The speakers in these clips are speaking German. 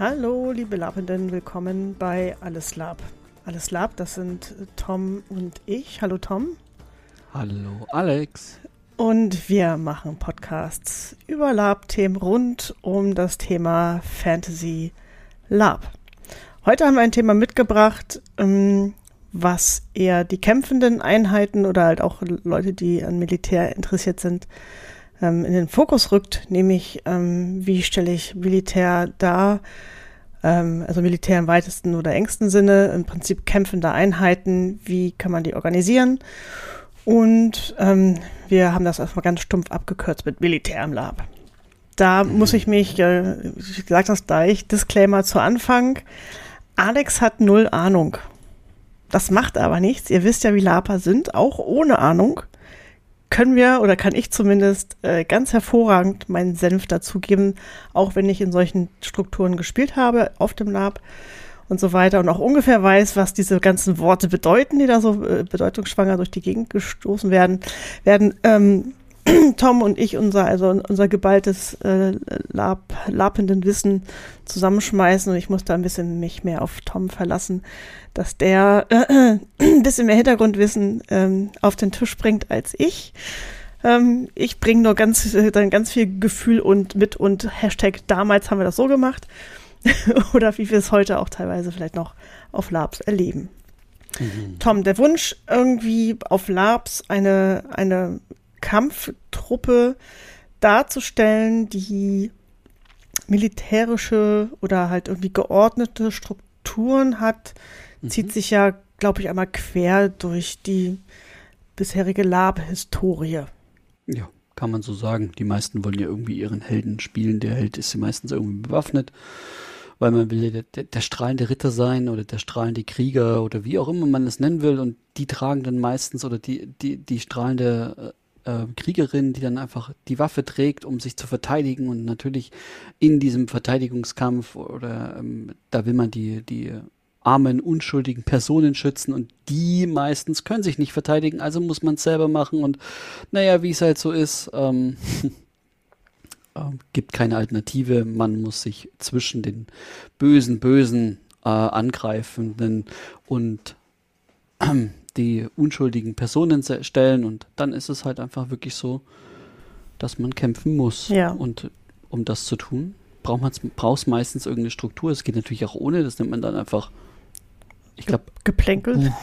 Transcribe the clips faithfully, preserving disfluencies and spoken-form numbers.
Hallo, liebe Labenden, willkommen bei Alles Lab. Alles Lab, das sind Tom und ich. Hallo Tom. Hallo Alex. Und wir machen Podcasts über Lab-Themen rund um das Thema Fantasy Lab. Heute haben wir ein Thema mitgebracht, was eher die kämpfenden Einheiten oder halt auch Leute, die an Militär interessiert sind, in den Fokus rückt, nämlich ähm, wie stelle ich Militär dar, ähm, also Militär im weitesten oder engsten Sinne, im Prinzip kämpfende Einheiten, wie kann man die organisieren? Und ähm, wir haben das erstmal ganz stumpf abgekürzt mit Militär im Lab. Da mhm. muss ich mich, äh, ich sage das gleich, Disclaimer zu Anfang, Alex hat null Ahnung. Das macht aber nichts, ihr wisst ja, wie Laper sind, auch ohne Ahnung. Können wir, oder kann ich zumindest äh, ganz hervorragend meinen Senf dazugeben, auch wenn ich in solchen Strukturen gespielt habe, auf dem Lab und so weiter und auch ungefähr weiß, was diese ganzen Worte bedeuten, die da so äh, bedeutungsschwanger durch die Gegend gestoßen werden, werden ähm, Tom und ich unser, also unser geballtes äh, Lab, lapenden Wissen zusammenschmeißen und ich muss da ein bisschen mich mehr auf Tom verlassen, dass der äh, ein bisschen mehr Hintergrundwissen ähm, auf den Tisch bringt als ich. Ähm, ich bringe nur ganz, äh, dann ganz viel Gefühl und mit und Hashtag damals haben wir das so gemacht oder wie wir es heute auch teilweise vielleicht noch auf Labs erleben. Mhm. Tom, der Wunsch irgendwie auf Labs eine, eine Kampftruppe darzustellen, die militärische oder halt irgendwie geordnete Strukturen hat, mhm. zieht sich ja, glaube ich, einmal quer durch die bisherige Lab-Historie. Ja, kann man so sagen. Die meisten wollen ja irgendwie ihren Helden spielen. Der Held ist ja meistens irgendwie bewaffnet, weil man will der, der, der strahlende Ritter sein oder der strahlende Krieger oder wie auch immer man es nennen will. Und die tragen dann meistens oder die, die, die strahlende Äh, Kriegerin, die dann einfach die Waffe trägt, um sich zu verteidigen und natürlich in diesem Verteidigungskampf oder ähm, da will man die, die armen, unschuldigen Personen schützen und die meistens können sich nicht verteidigen, also muss man es selber machen und naja, wie es halt so ist, ähm, äh, gibt keine Alternative, man muss sich zwischen den bösen, bösen äh, Angreifenden und äh, die unschuldigen Personen stellen und dann ist es halt einfach wirklich so, dass man kämpfen muss. Ja. Und um das zu tun, braucht man braucht meistens irgendeine Struktur. Es geht natürlich auch ohne, das nennt man dann einfach, ich glaube, Geplänkel.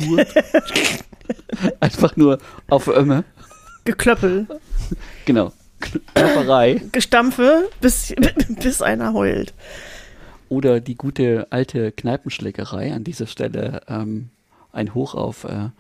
Einfach nur auf Ömme. Geklöppel. Genau. Klopperei. Gestampfe, bis, bis einer heult. Oder die gute alte Kneipenschlägerei an dieser Stelle, ähm, ein Hoch auf äh,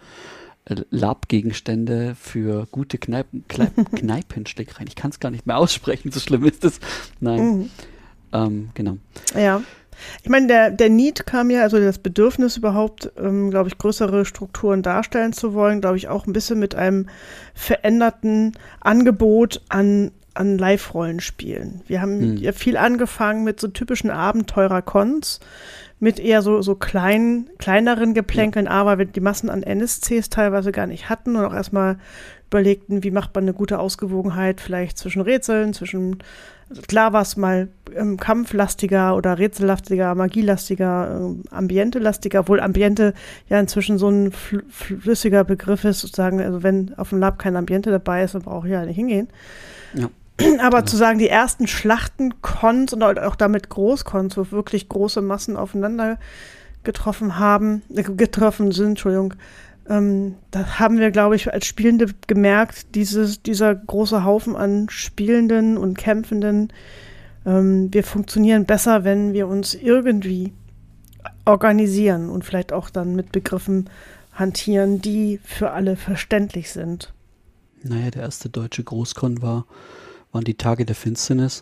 Lab-Gegenstände für gute Kneipen, Kneipen, Kneipenschlägereien. Ich kann es gar nicht mehr aussprechen, so schlimm ist es. Nein, mhm. ähm, genau. Ja, ich meine, der, der Need kam ja, also das Bedürfnis überhaupt, ähm, glaube ich, größere Strukturen darstellen zu wollen, glaube ich, auch ein bisschen mit einem veränderten Angebot an an Live-Rollenspielen. Wir haben hm. ja viel angefangen mit so typischen Abenteurer-Cons, mit eher so, so kleinen, kleineren Geplänkeln, ja. aber wir die Massen an N S Cs teilweise gar nicht hatten und auch erstmal überlegten, wie macht man eine gute Ausgewogenheit vielleicht zwischen Rätseln, zwischen, also klar war es mal ähm, kampflastiger oder rätsellastiger, magielastiger, ähm, ambientelastiger, obwohl Ambiente ja inzwischen so ein fl- flüssiger Begriff ist, sozusagen, also wenn auf dem Lab kein Ambiente dabei ist, dann brauche ich ja nicht hingehen. Ja. Aber ja. zu sagen, die ersten Schlachten-Cons und auch damit Großcons, wo wirklich große Massen aufeinander getroffen haben, äh, getroffen sind, Entschuldigung, ähm, da haben wir, glaube ich, als Spielende gemerkt, dieses, dieser große Haufen an Spielenden und Kämpfenden, ähm, wir funktionieren besser, wenn wir uns irgendwie organisieren und vielleicht auch dann mit Begriffen hantieren, die für alle verständlich sind. Naja, der erste deutsche Großcon war, waren die Tage der Finsternis.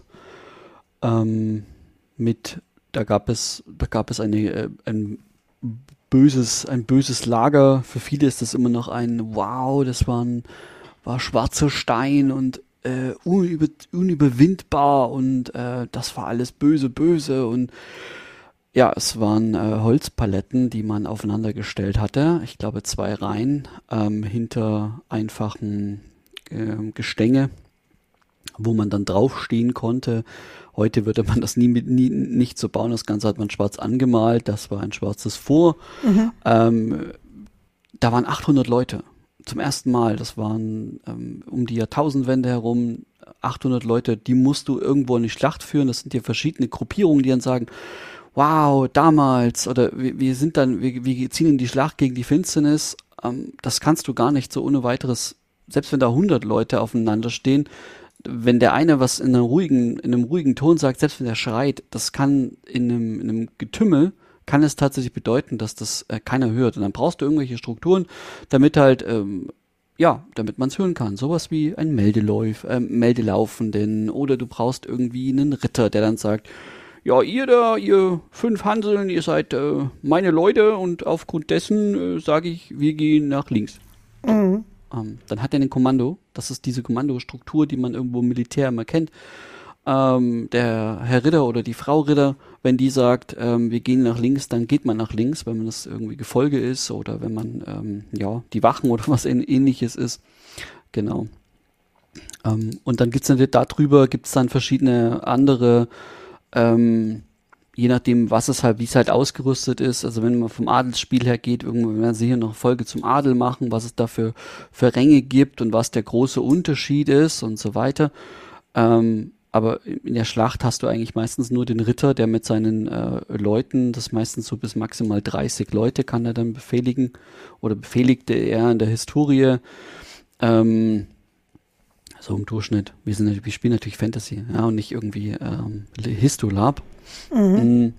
Ähm, mit, da gab es, da gab es eine, äh, ein böses, ein böses Lager. Für viele ist das immer noch ein Wow, das war ein, war schwarzer Stein und äh, unüber, unüberwindbar und äh, das war alles böse, böse und ja, es waren äh, Holzpaletten, die man aufeinander gestellt hatte. Ich glaube zwei Reihen ähm, hinter einfachen äh, Gestänge. wo man dann draufstehen konnte. Heute würde man das nie, nie nicht so bauen. Das Ganze hat man schwarz angemalt. Das war ein schwarzes Fort. Mhm. Ähm, da waren achthundert Leute zum ersten Mal. Das waren ähm, um die Jahrtausendwende herum achthundert Leute. Die musst du irgendwo in die Schlacht führen. Das sind ja verschiedene Gruppierungen, die dann sagen, wow, damals, oder wir, wir sind dann, wir, wir ziehen in die Schlacht gegen die Finsternis. Ähm, das kannst du gar nicht so ohne weiteres, selbst wenn da hundert Leute aufeinander stehen, wenn der eine was in einem ruhigen, in einem ruhigen Ton sagt, selbst wenn der schreit, das kann in einem, in einem Getümmel, kann es tatsächlich bedeuten, dass das äh, keiner hört. Und dann brauchst du irgendwelche Strukturen, damit halt, ähm, ja, damit man es hören kann. Sowas wie ein Meldelauf, äh, Meldelaufenden, oder du brauchst irgendwie einen Ritter, der dann sagt, ja, ihr da, ihr fünf Hanseln, ihr seid äh, meine Leute und aufgrund dessen äh, sage ich, wir gehen nach links. Mhm. Ähm, dann hat er ein Kommando, das ist diese Kommandostruktur, die man irgendwo im Militär immer kennt. Ähm, der Herr Ritter oder die Frau Ritter, wenn die sagt, ähm, wir gehen nach links, dann geht man nach links, wenn man das irgendwie Gefolge ist oder wenn man, ähm, ja, die Wachen oder was ähnliches ist. Genau. Ähm, und dann gibt's natürlich darüber, gibt's dann verschiedene andere, ähm, je nachdem, was es halt, wie es halt ausgerüstet ist. Also wenn man vom Adelsspiel her geht, irgendwann werden sie hier noch Folge zum Adel machen, was es da für, für Ränge gibt und was der große Unterschied ist und so weiter. Ähm, aber in der Schlacht hast du eigentlich meistens nur den Ritter, der mit seinen äh, Leuten, das meistens so bis maximal dreißig Leute kann er dann befehligen oder befehligte er in der Historie. Ähm, so im Durchschnitt. Wir sind, wir spielen natürlich Fantasy, ja, und nicht irgendwie ähm, Histolab. Mhm.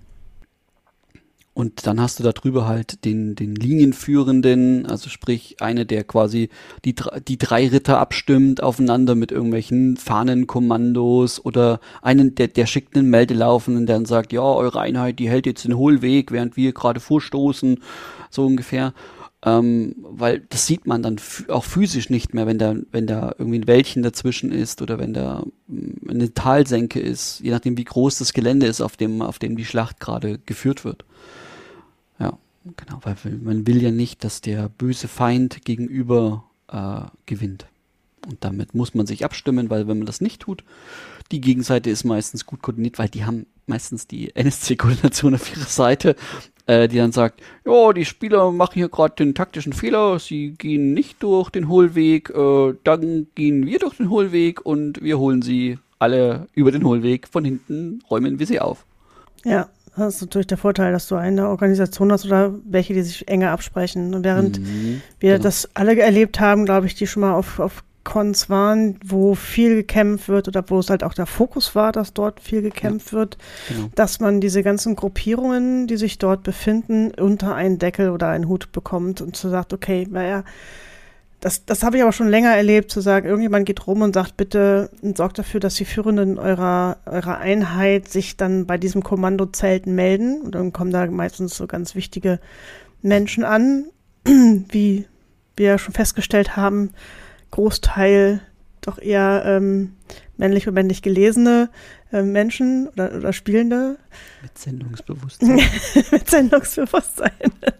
Und dann hast du da drüber halt den, den Linienführenden, also sprich eine, der quasi die, die drei Ritter abstimmt aufeinander mit irgendwelchen Fahnenkommandos oder einen, der, der schickt einen Meldelaufenden, der dann sagt, ja, eure Einheit, die hält jetzt den Hohlweg, während wir gerade vorstoßen, so ungefähr. Ähm, weil das sieht man dann f- auch physisch nicht mehr, wenn da, wenn da irgendwie ein Wäldchen dazwischen ist oder wenn da mh, eine Talsenke ist, je nachdem wie groß das Gelände ist, auf dem, auf dem die Schlacht gerade geführt wird. Ja, genau, weil man will ja nicht, dass der böse Feind gegenüber äh, gewinnt. Und damit muss man sich abstimmen, weil wenn man das nicht tut, die Gegenseite ist meistens gut koordiniert, weil die haben meistens die N S C-Koordination auf ihrer Seite, äh, die dann sagt, ja, die Spieler machen hier gerade den taktischen Fehler, sie gehen nicht durch den Hohlweg, äh, dann gehen wir durch den Hohlweg und wir holen sie alle über den Hohlweg, von hinten räumen wir sie auf. Ja, das ist natürlich der Vorteil, dass du eine Organisation hast oder welche, die sich enger absprechen. Und während mhm, wir genau. das alle erlebt haben, glaube ich, die schon mal auf, auf Cons waren, wo viel gekämpft wird oder wo es halt auch der Fokus war, dass dort viel gekämpft ja, wird, genau. dass man diese ganzen Gruppierungen, die sich dort befinden, unter einen Deckel oder einen Hut bekommt und so sagt, okay, naja, das, das habe ich aber schon länger erlebt, zu sagen, irgendjemand geht rum und sagt, bitte sorgt dafür, dass die Führenden eurer, eurer Einheit sich dann bei diesem Kommandozelt melden. Und dann kommen da meistens so ganz wichtige Menschen an, wie wir ja schon festgestellt haben, Großteil doch eher ähm, männlich und männlich gelesene äh, Menschen oder, oder Spielende. Mit Sendungsbewusstsein. Mit Sendungsbewusstsein.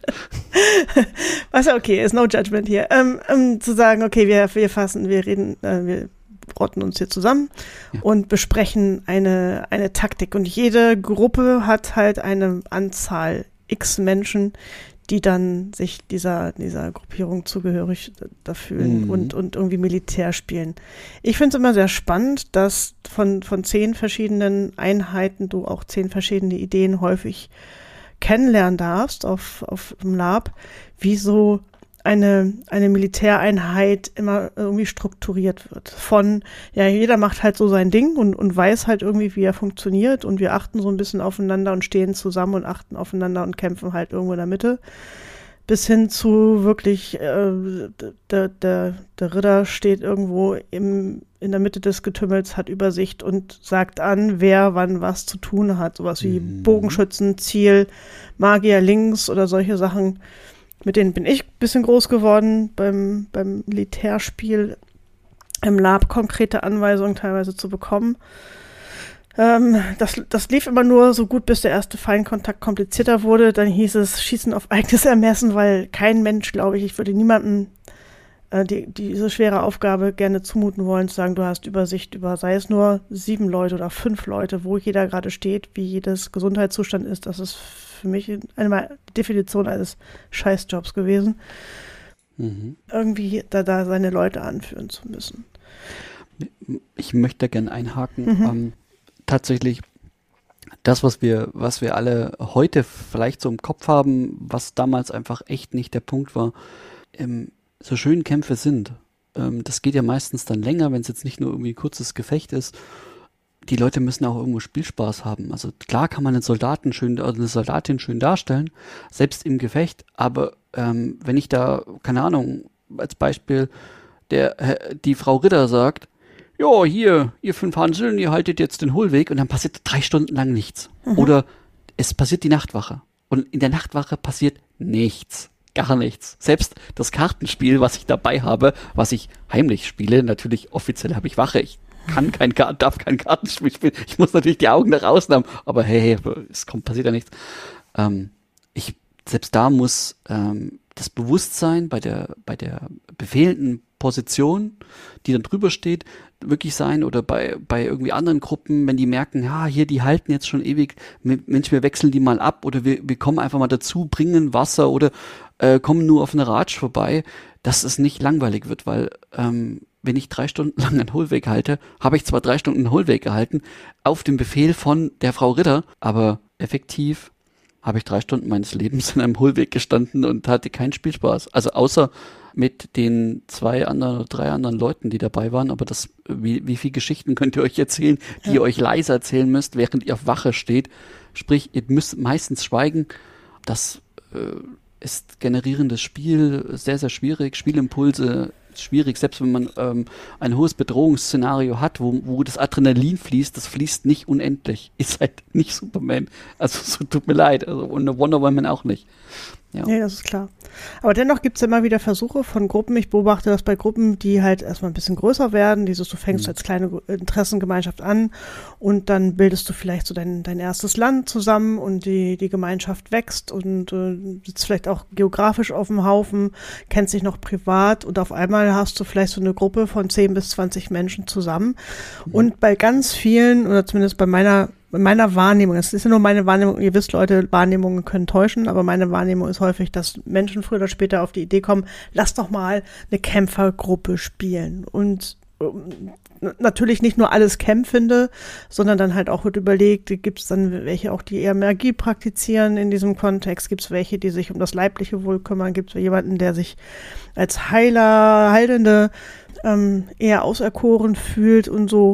Was ja okay ist, no judgment hier. Ähm, ähm, zu sagen, okay, wir, wir fassen, wir reden, äh, wir rotten uns hier zusammen ja. und besprechen eine, eine Taktik. Und jede Gruppe hat halt eine Anzahl x Menschen, die dann sich dieser, dieser Gruppierung zugehörig da fühlen mhm. und, und irgendwie Militär spielen. Ich finde es immer sehr spannend, dass von, von zehn verschiedenen Einheiten du auch zehn verschiedene Ideen häufig kennenlernen darfst auf, auf dem Lab, wie so eine, eine Militäreinheit immer irgendwie strukturiert wird. Von, ja, jeder macht halt so sein Ding und, und weiß halt irgendwie, wie er funktioniert und wir achten so ein bisschen aufeinander und stehen zusammen und achten aufeinander und kämpfen halt irgendwo in der Mitte. Bis hin zu wirklich, äh, der, der, der Ritter steht irgendwo im, in der Mitte des Getümmels, hat Übersicht und sagt an, wer wann was zu tun hat. Sowas wie mhm. Bogenschützen, Ziel, Magier links oder solche Sachen. Mit denen bin ich ein bisschen groß geworden, beim, beim Militärspiel im Lab konkrete Anweisungen teilweise zu bekommen. Ähm, das, das lief immer nur so gut, bis der erste Feindkontakt komplizierter wurde. Dann hieß es Schießen auf eigenes Ermessen, weil kein Mensch, glaube ich, ich würde niemandem äh, die, diese schwere Aufgabe gerne zumuten wollen, zu sagen, du hast Übersicht über, sei es nur sieben Leute oder fünf Leute, wo jeder gerade steht, wie jedes Gesundheitszustand ist. Das ist für mich eine Definition eines Scheißjobs gewesen, mhm. irgendwie da, da seine Leute anführen zu müssen. Ich möchte gerne einhaken. Mhm. Ähm, tatsächlich das, was wir, was wir alle heute vielleicht so im Kopf haben, was damals einfach echt nicht der Punkt war, ähm, so schön Kämpfe sind. Ähm, das geht ja meistens dann länger, wenn es jetzt nicht nur irgendwie ein kurzes Gefecht ist. Die Leute müssen auch irgendwo Spielspaß haben. Also klar kann man einen Soldaten schön, also eine Soldatin schön darstellen, selbst im Gefecht, aber ähm, wenn ich da, keine Ahnung, als Beispiel, der, die Frau Ritter sagt, ja, hier, ihr fünf Hanseln, ihr haltet jetzt den Hohlweg und dann passiert drei Stunden lang nichts. Mhm. Oder es passiert die Nachtwache und in der Nachtwache passiert nichts. Gar nichts. Selbst das Kartenspiel, was ich dabei habe, was ich heimlich spiele, natürlich offiziell habe ich Wache, ich kann kein Karten, darf kein Kartenspiel spielen, ich muss natürlich die Augen nach außen haben, aber hey, es kommt, passiert ja nichts. Ähm, ich, selbst da muss ähm, das Bewusstsein bei der, bei der befehlenden Position, die dann drüber steht, wirklich sein oder bei, bei irgendwie anderen Gruppen, wenn die merken, ja, hier, die halten jetzt schon ewig, Mensch, wir wechseln die mal ab oder wir, wir kommen einfach mal dazu, bringen Wasser oder äh, kommen nur auf eine Ratsch vorbei, dass es nicht langweilig wird, weil ähm, wenn ich drei Stunden lang einen Hohlweg halte, habe ich zwar drei Stunden einen Hohlweg gehalten, auf dem Befehl von der Frau Ritter, aber effektiv habe ich drei Stunden meines Lebens in einem Hohlweg gestanden und hatte keinen Spielspaß. Also außer mit den zwei anderen oder drei anderen Leuten, die dabei waren. Aber das, wie, wie viele Geschichten könnt ihr euch erzählen, die ja. ihr euch leise erzählen müsst, während ihr auf Wache steht? Sprich, ihr müsst meistens schweigen. Das äh, ist generierendes Spiel, sehr, sehr schwierig. Spielimpulse schwierig, selbst wenn man ähm, ein hohes Bedrohungsszenario hat, wo, wo das Adrenalin fließt, das fließt nicht unendlich. Ihr seid nicht Superman. Also so tut mir leid. Also, und eine Wonder Woman auch nicht. Ja. ja, das ist klar. Aber dennoch gibt es immer wieder Versuche von Gruppen. Ich beobachte das bei Gruppen, die halt erstmal ein bisschen größer werden. Dieses, du fängst mhm. als kleine Interessengemeinschaft an und dann bildest du vielleicht so dein, dein erstes Land zusammen und die, die Gemeinschaft wächst und äh, sitzt vielleicht auch geografisch auf dem Haufen, kennt sich noch privat und auf einmal hast du vielleicht so eine Gruppe von zehn bis zwanzig Menschen zusammen. Mhm. Und bei ganz vielen, oder zumindest bei meiner In meiner Wahrnehmung, das ist ja nur meine Wahrnehmung, ihr wisst Leute, Wahrnehmungen können täuschen, aber meine Wahrnehmung ist häufig, dass Menschen früher oder später auf die Idee kommen, lass doch mal eine Kämpfergruppe spielen. Und ähm, natürlich nicht nur alles Kämpfende, sondern dann halt auch wird überlegt, gibt es dann welche auch, die eher Magie praktizieren in diesem Kontext, gibt es welche, die sich um das leibliche Wohl kümmern, gibt es jemanden, der sich als Heiler, Heilende ähm, eher auserkoren fühlt und so.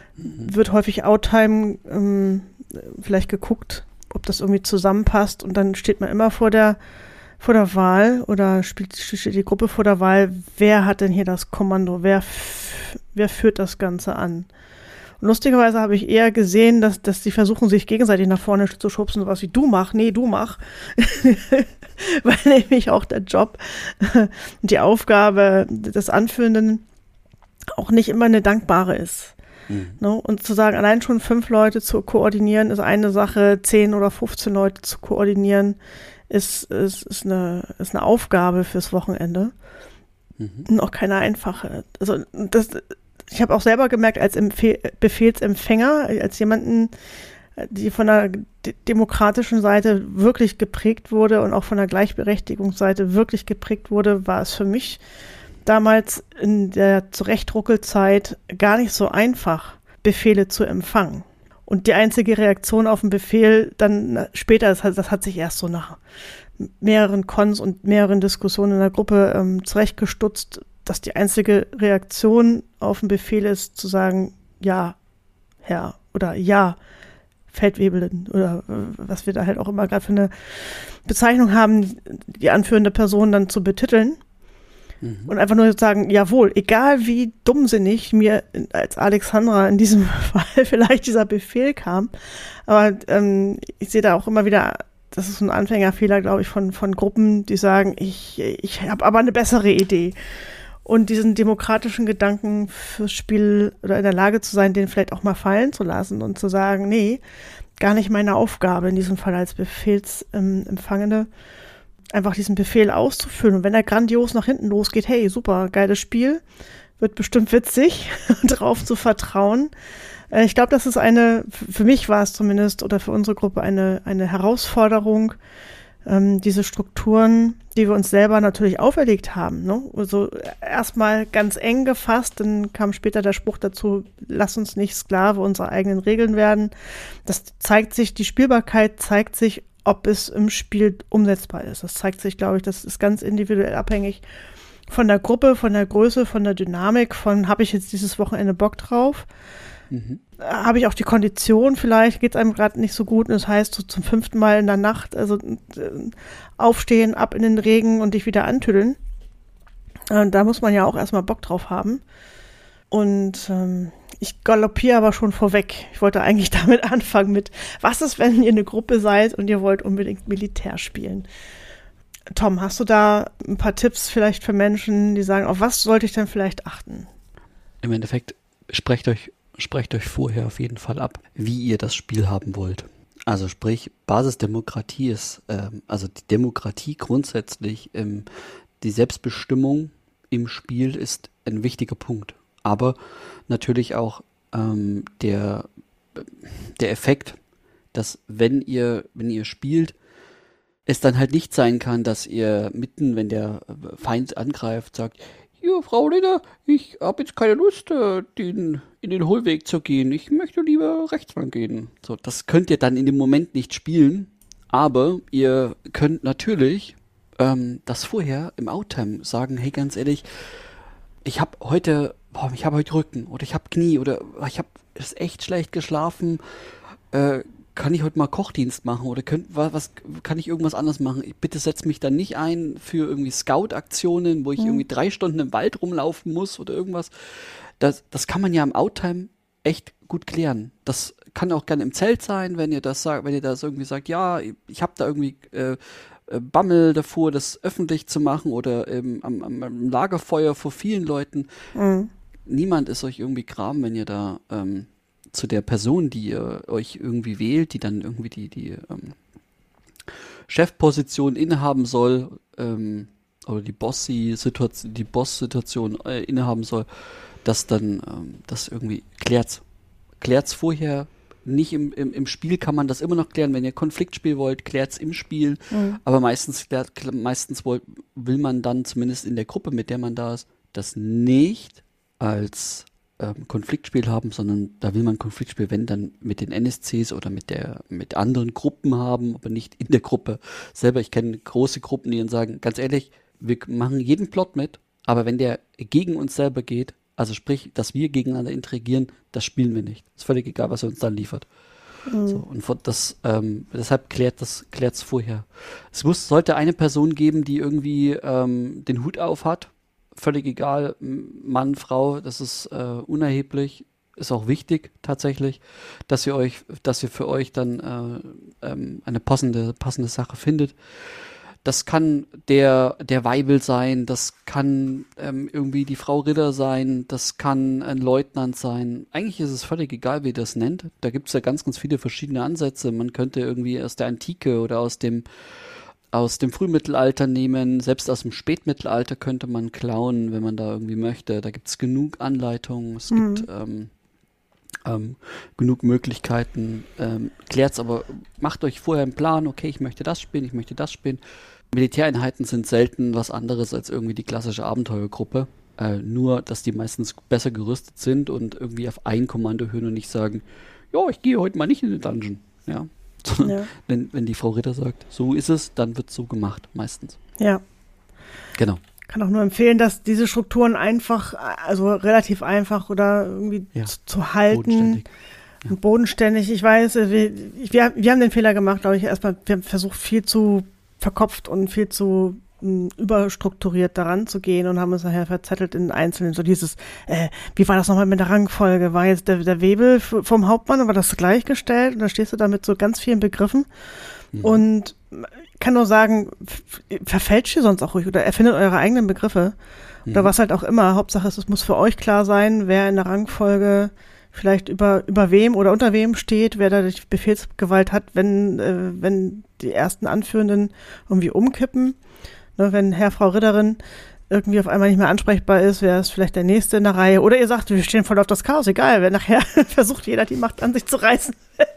Wird häufig Outtime ähm, vielleicht geguckt, ob das irgendwie zusammenpasst und dann steht man immer vor der vor der Wahl oder spielt, steht die Gruppe vor der Wahl, wer hat denn hier das Kommando, wer f- wer führt das Ganze an? Und lustigerweise habe ich eher gesehen, dass dass die versuchen, sich gegenseitig nach vorne zu schubsen, sowas wie du mach, nee, du mach. Weil nämlich auch der Job und die Aufgabe des Anführenden auch nicht immer eine dankbare ist. Mhm. No, und zu sagen, allein schon fünf Leute zu koordinieren, ist eine Sache, zehn oder fünfzehn Leute zu koordinieren, ist, ist, ist, eine, ist eine Aufgabe fürs Wochenende. Mhm. Und auch keine einfache. Also das, ich habe auch selber gemerkt, als Empfe- Befehlsempfänger, als jemanden, die von der d- demokratischen Seite wirklich geprägt wurde und auch von der Gleichberechtigungsseite wirklich geprägt wurde, war es für mich damals in der Zurechtruckelzeit gar nicht so einfach, Befehle zu empfangen. Und die einzige Reaktion auf den Befehl dann später, das hat, das hat sich erst so nach mehreren Cons und mehreren Diskussionen in der Gruppe ähm, zurechtgestutzt, dass die einzige Reaktion auf den Befehl ist, zu sagen, ja, Herr, oder ja, Feldwebelin, oder äh, was wir da halt auch immer gerade für eine Bezeichnung haben, die anführende Person dann zu betiteln. Und einfach nur sagen, jawohl, egal wie dummsinnig mir als Alexandra in diesem Fall vielleicht dieser Befehl kam, aber ähm, ich sehe da auch immer wieder, das ist ein Anfängerfehler, glaube ich, von von Gruppen, die sagen, ich ich habe aber eine bessere Idee. Und diesen demokratischen Gedanken fürs Spiel oder in der Lage zu sein, den vielleicht auch mal fallen zu lassen und zu sagen, nee, gar nicht meine Aufgabe in diesem Fall als Befehlsempfangende. einfach diesen Befehl auszuführen. Und wenn er grandios nach hinten losgeht, hey, super, geiles Spiel, wird bestimmt witzig, drauf zu vertrauen. Äh, ich glaube, das ist eine, für mich war es zumindest, oder für unsere Gruppe eine, eine Herausforderung, ähm, diese Strukturen, die wir uns selber natürlich auferlegt haben. Ne? Also erstmal ganz eng gefasst, dann kam später der Spruch dazu, lass uns nicht Sklave unserer eigenen Regeln werden. Das zeigt sich, die Spielbarkeit zeigt sich, ob es im Spiel umsetzbar ist. Das zeigt sich, glaube ich, das ist ganz individuell abhängig von der Gruppe, von der Größe, von der Dynamik, von habe ich jetzt dieses Wochenende Bock drauf? Mhm. Habe ich auch die Kondition, vielleicht geht es einem gerade nicht so gut und das heißt so zum fünften Mal in der Nacht, also äh, aufstehen, ab in den Regen und dich wieder antüdeln. Äh, da muss man ja auch erstmal Bock drauf haben. Und ähm, ich galoppiere aber schon vorweg. Ich wollte eigentlich damit anfangen mit, was ist, wenn ihr eine Gruppe seid und ihr wollt unbedingt Militär spielen? Tom, hast du da ein paar Tipps vielleicht für Menschen, die sagen, auf was sollte ich denn vielleicht achten? Im Endeffekt, sprecht euch, sprecht euch vorher auf jeden Fall ab, wie ihr das Spiel haben wollt. Also sprich, Basisdemokratie ist, ähm, also die Demokratie grundsätzlich, ähm, die Selbstbestimmung im Spiel ist ein wichtiger Punkt. Aber natürlich auch ähm, der, der Effekt, dass wenn ihr, wenn ihr spielt, es dann halt nicht sein kann, dass ihr mitten, wenn der Feind angreift, sagt, hier, Frau Ritter, ich habe jetzt keine Lust, äh, den, in den Hohlweg zu gehen. Ich möchte lieber rechts lang gehen. So, das könnt ihr dann in dem Moment nicht spielen, aber ihr könnt natürlich ähm, das vorher im Outtime sagen, hey, ganz ehrlich, ich habe heute, boah, ich habe heute Rücken oder ich habe Knie oder ich habe ist echt schlecht geschlafen, äh, kann ich heute mal Kochdienst machen oder könnt, was, was kann ich irgendwas anderes machen? Bitte setz mich dann nicht ein für irgendwie Scout-Aktionen, wo ich mhm. irgendwie drei Stunden im Wald rumlaufen muss oder irgendwas. Das, das kann man ja im Outtime echt gut klären. Das kann auch gerne im Zelt sein, wenn ihr das sagt, wenn ihr das irgendwie sagt, ja, ich habe da irgendwie äh, Bammel davor, das öffentlich zu machen oder ähm, am, am Lagerfeuer vor vielen Leuten. Mhm. Niemand ist euch irgendwie gram, wenn ihr da ähm, zu der Person, die ihr euch irgendwie wählt, die dann irgendwie die, die ähm, Chefposition innehaben soll, ähm, oder die Bossy-Situation, die Boss-Situation äh, innehaben soll, dass dann ähm, das irgendwie klärt's. Klärt's vorher. Nicht im, im, im Spiel kann man das immer noch klären. Wenn ihr Konfliktspiel wollt, klärt's im Spiel. Mhm. Aber meistens, klärt, meistens wollt, will man dann zumindest in der Gruppe, mit der man da ist, das nicht als ähm, Konfliktspiel haben, sondern da will man Konfliktspiel, wenn dann mit den N S Cs oder mit der mit anderen Gruppen haben, aber nicht in der Gruppe selber. Ich kenne große Gruppen, die dann sagen, ganz ehrlich, wir machen jeden Plot mit, aber wenn der gegen uns selber geht, also sprich, dass wir gegeneinander interagieren, das spielen wir nicht. Ist völlig egal, was er uns dann liefert. Mhm. So, und das, ähm, deshalb klärt das klärt's vorher. Es muss, sollte eine Person geben, die irgendwie ähm, den Hut auf hat. Völlig egal, Mann, Frau, das ist äh, unerheblich. Ist auch wichtig tatsächlich, dass ihr euch, dass ihr für euch dann äh, ähm, eine passende, passende Sache findet. Das kann der, der Weibel sein, das kann ähm, irgendwie die Frau Ritter sein, das kann ein Leutnant sein. Eigentlich ist es völlig egal, wie ihr das nennt. Da gibt es ja ganz, ganz viele verschiedene Ansätze. Man könnte irgendwie aus der Antike oder aus dem, aus dem Frühmittelalter nehmen. Selbst aus dem Spätmittelalter könnte man klauen, wenn man da irgendwie möchte. Da gibt es genug Anleitungen, es mhm. gibt ähm, ähm, genug Möglichkeiten. Ähm, klärt's aber, macht euch vorher einen Plan, okay, ich möchte das spielen, ich möchte das spielen. Militäreinheiten sind selten was anderes als irgendwie die klassische Abenteuergruppe. Äh, nur, dass die meistens besser gerüstet sind und irgendwie auf ein Kommando hören und nicht sagen, ja, ich gehe heute mal nicht in den Dungeon. Ja. Ja. wenn, wenn die Frau Ritter sagt, so ist es, dann wird es so gemacht, meistens. Ja. Genau. Kann auch nur empfehlen, dass diese Strukturen einfach, also relativ einfach oder irgendwie ja. zu, zu halten. Bodenständig. Ja. Bodenständig. Ich weiß, wir, wir, wir haben den Fehler gemacht, glaube ich, erstmal, wir haben versucht, viel zu verkopft und viel zu m, überstrukturiert daran zu gehen und haben uns nachher verzettelt in Einzelnen. So dieses, äh, wie war das nochmal mit der Rangfolge? War jetzt der, der Webel f- vom Hauptmann, war das gleichgestellt? Und da stehst du da mit so ganz vielen Begriffen. Mhm. Und ich kann nur sagen, f- verfälscht ihr sonst auch ruhig oder erfindet eure eigenen Begriffe. Mhm. Oder was halt auch immer. Hauptsache, es muss für euch klar sein, wer in der Rangfolge vielleicht über, über wem oder unter wem steht, wer da die Befehlsgewalt hat, wenn, äh, wenn die ersten Anführenden irgendwie umkippen. Ne, wenn Herr, Frau Ritterin irgendwie auf einmal nicht mehr ansprechbar ist, wer ist vielleicht der Nächste in der Reihe. Oder ihr sagt, wir stehen voll auf das Chaos, egal, wenn nachher versucht jeder die Macht an sich zu reißen.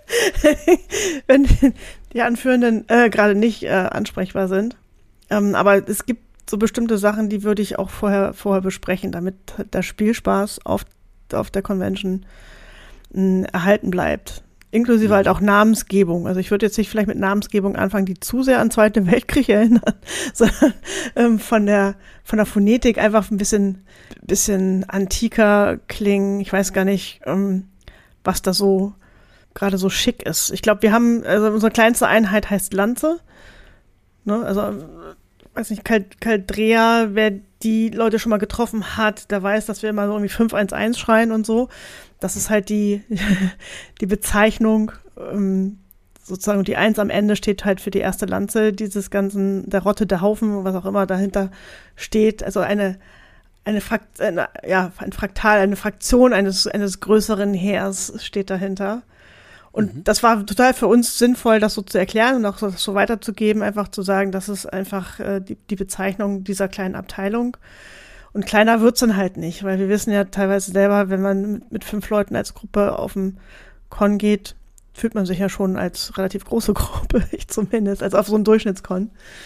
Wenn die Anführenden äh, gerade nicht äh, ansprechbar sind. Ähm, aber es gibt so bestimmte Sachen, die würde ich auch vorher, vorher besprechen, damit der Spielspaß auf, auf der Convention mh, erhalten bleibt. Inklusive halt auch Namensgebung. Also ich würde jetzt nicht vielleicht mit Namensgebung anfangen, die zu sehr an Zweiten Weltkrieg erinnern, sondern ähm, von der von der Phonetik einfach ein bisschen bisschen antiker klingen. Ich weiß gar nicht, ähm, was da so gerade so schick ist. Ich glaube, wir haben, also unsere kleinste Einheit heißt Lanze. Ne? Also, weiß nicht, Caldrea, wer die Leute schon mal getroffen hat, der weiß, dass wir immer so irgendwie fünf eins eins schreien und so. Das ist halt die, die Bezeichnung, ähm, sozusagen die Eins am Ende steht halt für die erste Lanze dieses ganzen, der Rotte, der Haufen, was auch immer dahinter steht. Also eine, eine, Frakt, eine ja, ein Fraktal, eine Fraktion eines, eines größeren Heers steht dahinter. Und mhm. das war total für uns sinnvoll, das so zu erklären und auch so, so weiterzugeben, einfach zu sagen, das ist einfach äh, die, die Bezeichnung dieser kleinen Abteilung. Und kleiner wird's dann halt nicht, weil wir wissen ja teilweise selber, wenn man mit, mit fünf Leuten als Gruppe auf dem Con geht, fühlt man sich ja schon als relativ große Gruppe, ich zumindest, als auf so einem Durchschnittskon.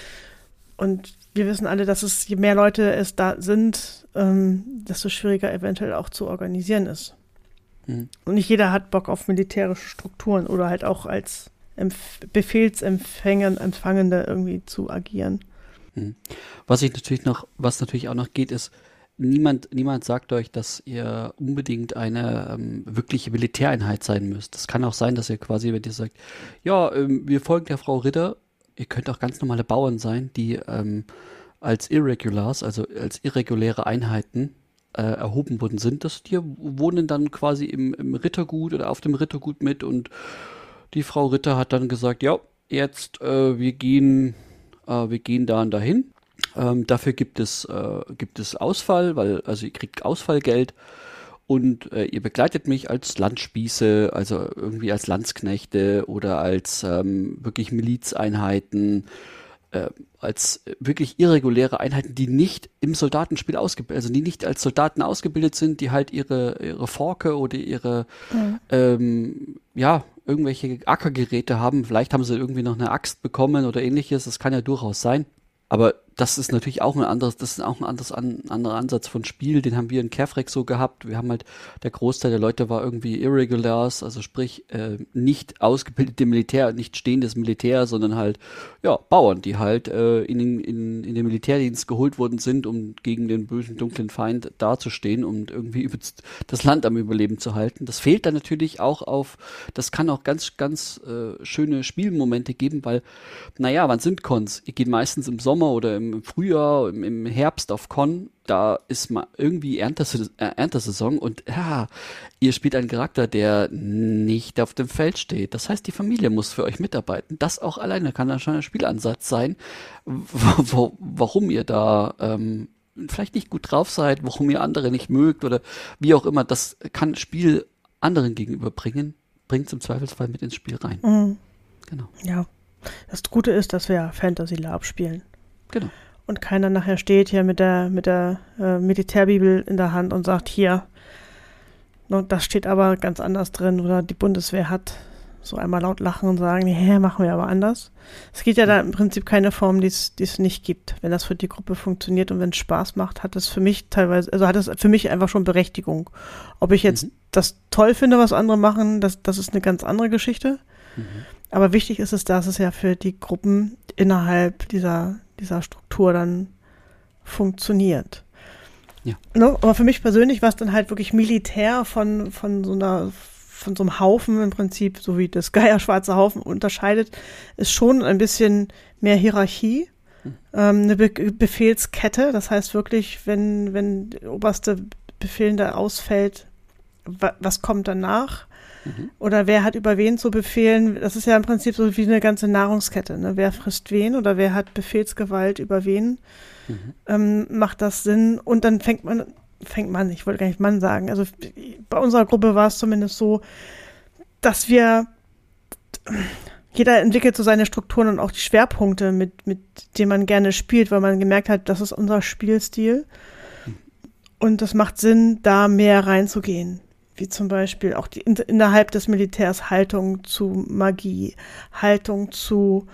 Und wir wissen alle, dass es, je mehr Leute es da sind, ähm, desto schwieriger eventuell auch zu organisieren ist. Mhm. Und nicht jeder hat Bock auf militärische Strukturen oder halt auch als Empf- Befehlsempfänger, Empfangende irgendwie zu agieren. Was ich natürlich noch, was natürlich auch noch geht, ist, niemand, niemand sagt euch, dass ihr unbedingt eine ähm, wirkliche Militäreinheit sein müsst. Es kann auch sein, dass ihr quasi, wenn ihr sagt, ja, ähm, wir folgen der Frau Ritter, ihr könnt auch ganz normale Bauern sein, die ähm, als Irregulars, also als irreguläre Einheiten äh, erhoben worden sind. Das, die wohnen dann quasi im, im Rittergut oder auf dem Rittergut mit und die Frau Ritter hat dann gesagt, ja, jetzt äh, wir gehen Uh, wir gehen da und dahin. Ähm, dafür gibt es, äh, gibt es Ausfall, weil, also ihr kriegt Ausfallgeld und äh, ihr begleitet mich als Landspieße, also irgendwie als Landsknechte oder als ähm, wirklich Milizeinheiten, äh, als wirklich irreguläre Einheiten, die nicht im Soldatenspiel ausgebildet, also die nicht als Soldaten ausgebildet sind, die halt ihre, ihre Forke oder ihre, mhm. ähm, ja, irgendwelche Ackergeräte haben. Vielleicht haben sie irgendwie noch eine Axt bekommen oder ähnliches. Das kann ja durchaus sein. Aber das ist natürlich auch ein anderes, das ist auch ein anderes, an, anderer Ansatz von Spiel. Den haben wir in Kefrek so gehabt. Wir haben halt, der Großteil der Leute war irgendwie Irregulars, also sprich, äh, nicht ausgebildete Militär, nicht stehendes Militär, sondern halt, ja, Bauern, die halt äh, in, den, in, in den Militärdienst geholt worden sind, um gegen den bösen, dunklen Feind dazustehen und irgendwie das Land am Überleben zu halten. Das fehlt dann natürlich auch auf, das kann auch ganz, ganz äh, schöne Spielmomente geben, weil, naja, wann sind Cons? Ihr geht meistens im Sommer oder im im Frühjahr, im, im Herbst auf Con, da ist mal irgendwie Erntes- äh, Erntesaison und ja, ihr spielt einen Charakter, der nicht auf dem Feld steht. Das heißt, die Familie muss für euch mitarbeiten. Das auch alleine kann dann schon ein Spielansatz sein, wo, wo, warum ihr da ähm, vielleicht nicht gut drauf seid, warum ihr andere nicht mögt oder wie auch immer. Das kann Spiel anderen gegenüberbringen, bringt es im Zweifelsfall mit ins Spiel rein. Mhm. Genau. Ja, das Gute ist, dass wir Fantasy Lab spielen. Genau. Und keiner nachher steht hier mit der mit der äh, Militärbibel in der Hand und sagt, hier, no, das steht aber ganz anders drin oder die Bundeswehr hat so einmal laut lachen und sagen, nee, machen wir aber anders. Es gibt ja da im Prinzip keine Form, die es nicht gibt. Wenn das für die Gruppe funktioniert und wenn es Spaß macht, hat es für mich teilweise, also hat es für mich einfach schon Berechtigung. Ob ich jetzt mhm. das toll finde, was andere machen, das, das ist eine ganz andere Geschichte. Mhm. Aber wichtig ist es, dass es ja für die Gruppen innerhalb dieser, dieser Struktur dann funktioniert. Ja. No, aber für mich persönlich war es dann halt wirklich militär von, von so einer, von so einem Haufen im Prinzip, so wie das Geier-Schwarze Haufen unterscheidet, ist schon ein bisschen mehr Hierarchie, hm. ähm, eine Be- Befehlskette. Das heißt wirklich, wenn, wenn der oberste Befehlende ausfällt, wa- was kommt danach? Oder wer hat über wen zu befehlen? Das ist ja im Prinzip so wie eine ganze Nahrungskette. Ne? Wer frisst wen oder wer hat Befehlsgewalt über wen? Mhm. Ähm, macht das Sinn? Und dann fängt man fängt man, ich wollte gar nicht Mann sagen, also bei unserer Gruppe war es zumindest so, dass wir, jeder entwickelt so seine Strukturen und auch die Schwerpunkte, mit, mit denen man gerne spielt, weil man gemerkt hat, das ist unser Spielstil und es macht Sinn, da mehr reinzugehen. Wie zum Beispiel auch die, innerhalb des Militärs Haltung zu Magie, Haltung zu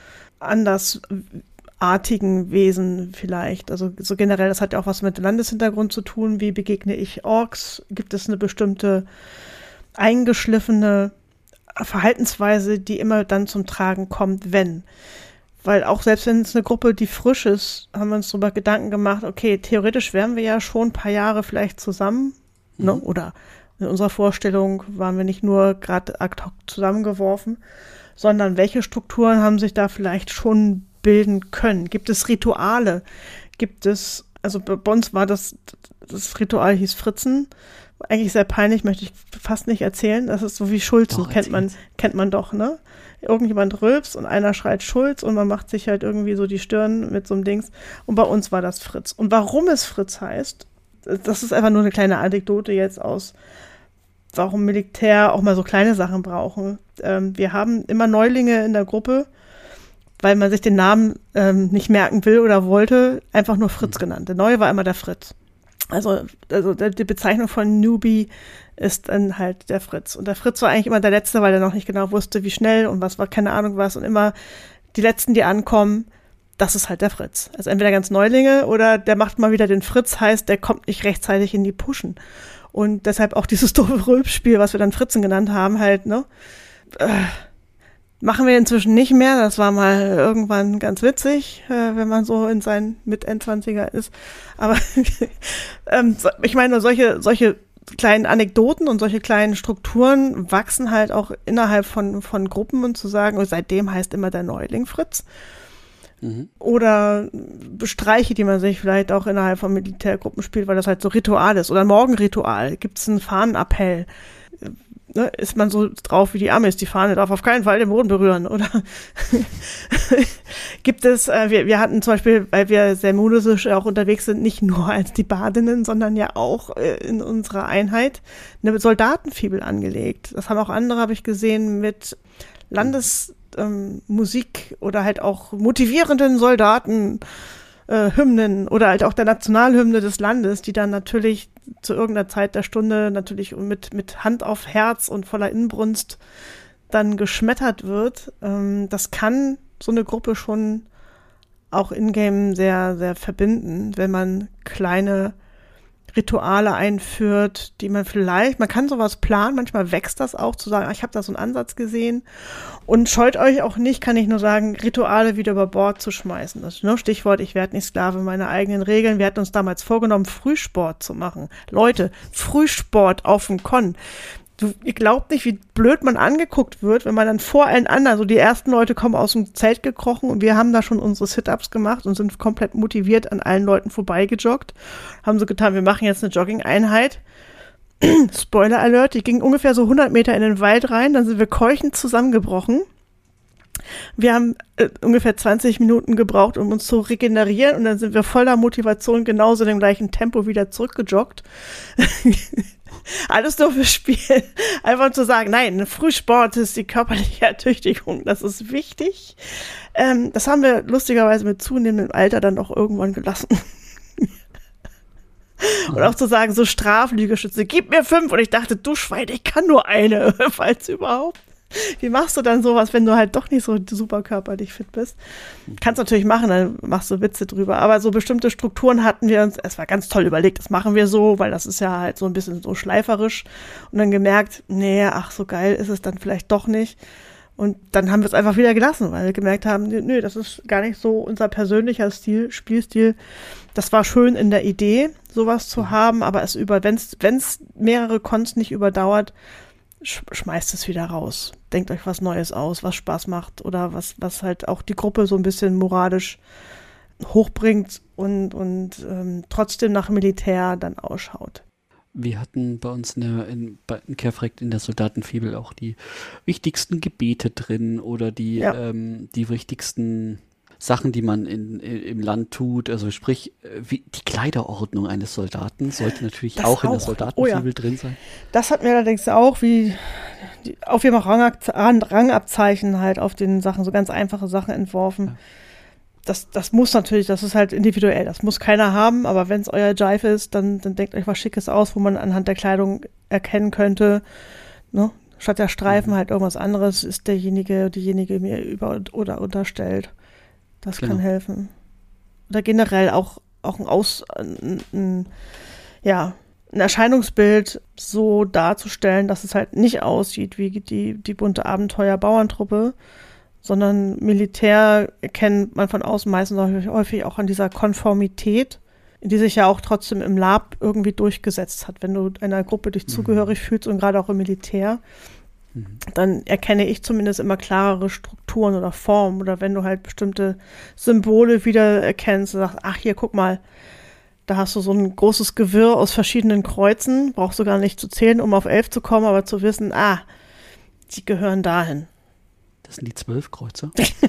andersartigen Wesen vielleicht. Also so generell, das hat ja auch was mit Landeshintergrund zu tun. Wie begegne ich Orks? Gibt es eine bestimmte eingeschliffene Verhaltensweise, die immer dann zum Tragen kommt, wenn? Weil auch selbst wenn es eine Gruppe, die frisch ist, haben wir uns darüber Gedanken gemacht, okay, theoretisch wären wir ja schon ein paar Jahre vielleicht zusammen, mhm. ne? Oder in unserer Vorstellung waren wir nicht nur gerade ad hoc zusammengeworfen, sondern welche Strukturen haben sich da vielleicht schon bilden können? Gibt es Rituale? Gibt es, also bei uns war das, das Ritual hieß Fritzen, eigentlich sehr peinlich, möchte ich fast nicht erzählen. Das ist so wie Schulzen, kennt man, kennt man doch, ne? Irgendjemand rülpst und einer schreit Schulz und man macht sich halt irgendwie so die Stirn mit so einem Dings. Und bei uns war das Fritz. Und warum es Fritz heißt, das ist einfach nur eine kleine Anekdote jetzt aus, warum Militär auch mal so kleine Sachen brauchen. Ähm, wir haben immer Neulinge in der Gruppe, weil man sich den Namen ähm, nicht merken will oder wollte, einfach nur Fritz genannt. Der Neue war immer der Fritz. Also, also die Bezeichnung von Newbie ist dann halt der Fritz. Und der Fritz war eigentlich immer der Letzte, weil er noch nicht genau wusste, wie schnell und was war, keine Ahnung was. Und immer die Letzten, die ankommen, das ist halt der Fritz. Also entweder ganz Neulinge oder der macht mal wieder den Fritz, heißt, der kommt nicht rechtzeitig in die Pushen. Und deshalb auch dieses doofe Rülpsspiel, was wir dann Fritzen genannt haben, halt, ne? Äh, machen wir inzwischen nicht mehr. Das war mal irgendwann ganz witzig, äh, wenn man so in seinen Mit-Endzwanziger ist. Aber ähm, so, ich meine, solche, solche kleinen Anekdoten und solche kleinen Strukturen wachsen halt auch innerhalb von, von Gruppen und zu sagen, und seitdem heißt immer der Neuling Fritz. Mhm. Oder Streiche, die man sich vielleicht auch innerhalb von Militärgruppen spielt, weil das halt so Ritual ist. Oder ein Morgenritual. Gibt es einen Fahnenappell? Ne, ist man so drauf wie die Amis, die Fahne darf auf keinen Fall den Boden berühren, oder? Gibt es, äh, wir, wir hatten zum Beispiel, weil wir sehr monosisch auch unterwegs sind, nicht nur als die Badinnen, sondern ja auch äh, in unserer Einheit eine Soldatenfibel angelegt. Das haben auch andere, habe ich gesehen, mit Landesmusik ähm, oder halt auch motivierenden Soldaten Äh, Hymnen oder halt auch der Nationalhymne des Landes, die dann natürlich zu irgendeiner Zeit der Stunde natürlich mit, mit Hand auf Herz und voller Inbrunst dann geschmettert wird. Ähm, das kann so eine Gruppe schon auch in-game sehr, sehr verbinden, wenn man kleine Rituale einführt, die man vielleicht, man kann sowas planen, manchmal wächst das auch, zu sagen, ich habe da so einen Ansatz gesehen und scheut euch auch nicht, kann ich nur sagen, Rituale wieder über Bord zu schmeißen. Das ist nur Stichwort, ich werde nicht Sklave meiner eigenen Regeln. Wir hatten uns damals vorgenommen, Frühsport zu machen. Leute, Frühsport auf dem Con. Du, ihr glaubt nicht, wie blöd man angeguckt wird, wenn man dann vor allen anderen, so die ersten Leute kommen aus dem Zelt gekrochen und wir haben da schon unsere Sit-Ups gemacht und sind komplett motiviert an allen Leuten vorbeigejoggt. Haben so getan, wir machen jetzt eine Jogging-Einheit. Spoiler Alert, die ging ungefähr so hundert Meter in den Wald rein, dann sind wir keuchend zusammengebrochen. Wir haben äh, ungefähr zwanzig Minuten gebraucht, um uns zu regenerieren und dann sind wir voller Motivation genauso in dem gleichen Tempo wieder zurückgejoggt. Alles nur fürs Spiel. Einfach zu sagen, nein, Frühsport ist die körperliche Ertüchtigung, das ist wichtig. Ähm, das haben wir lustigerweise mit zunehmendem Alter dann auch irgendwann gelassen. Und auch zu sagen, so Strafliegestütze, gib mir fünf. Und ich dachte, du Schwein, ich kann nur eine, falls überhaupt. Wie machst du dann sowas, wenn du halt doch nicht so super körperlich fit bist? Kannst natürlich machen, dann machst du Witze drüber. Aber so bestimmte Strukturen hatten wir uns, es war ganz toll überlegt, das machen wir so, weil das ist ja halt so ein bisschen so schleiferisch. Und dann gemerkt, nee, ach, so geil ist es dann vielleicht doch nicht. Und dann haben wir es einfach wieder gelassen, weil wir gemerkt haben, nö, das ist gar nicht so unser persönlicher Stil, Spielstil. Das war schön in der Idee, sowas zu haben, aber es über, wenn es mehrere Cons nicht überdauert, schmeißt es wieder raus. Denkt euch was Neues aus, was Spaß macht oder was, was halt auch die Gruppe so ein bisschen moralisch hochbringt und, und ähm, trotzdem nach Militär dann ausschaut. Wir hatten bei uns in, der, in, in Kerfrekt in der Soldatenfibel auch die wichtigsten Gebete drin oder die, ja. ähm, die wichtigsten Sachen, die man in, in, im Land tut, also sprich, wie die Kleiderordnung eines Soldaten sollte natürlich das auch, auch in der Soldatenfibel oh ja. drin sein. Das hat mir allerdings auch, wie die, auf jedem Rangabzeichen halt auf den Sachen, so ganz einfache Sachen entworfen. Ja. Das, das muss natürlich, das ist halt individuell, das muss keiner haben, aber wenn es euer Jive ist, dann, dann denkt euch was Schickes aus, wo man anhand der Kleidung erkennen könnte, ne? Statt der Streifen mhm. halt irgendwas anderes ist derjenige, diejenige mir über- oder unterstellt. Das genau. kann helfen. Oder generell auch, auch ein, Aus, ein, ein, ja, ein Erscheinungsbild so darzustellen, dass es halt nicht aussieht wie die, die bunte Abenteuer-Bauerntruppe, sondern Militär erkennt man von außen meistens häufig auch an dieser Konformität, die sich ja auch trotzdem im Lab irgendwie durchgesetzt hat. Wenn du einer Gruppe dich mhm. zugehörig fühlst und gerade auch im Militär, mhm. dann erkenne ich zumindest immer klarere Strukturen oder Formen. Oder wenn du halt bestimmte Symbole wieder erkennst und sagst, ach hier, guck mal, da hast du so ein großes Gewirr aus verschiedenen Kreuzen, brauchst du gar nicht zu zählen, um auf elf zu kommen, aber zu wissen, ah, die gehören dahin. Das sind die zwölf Kreuzer?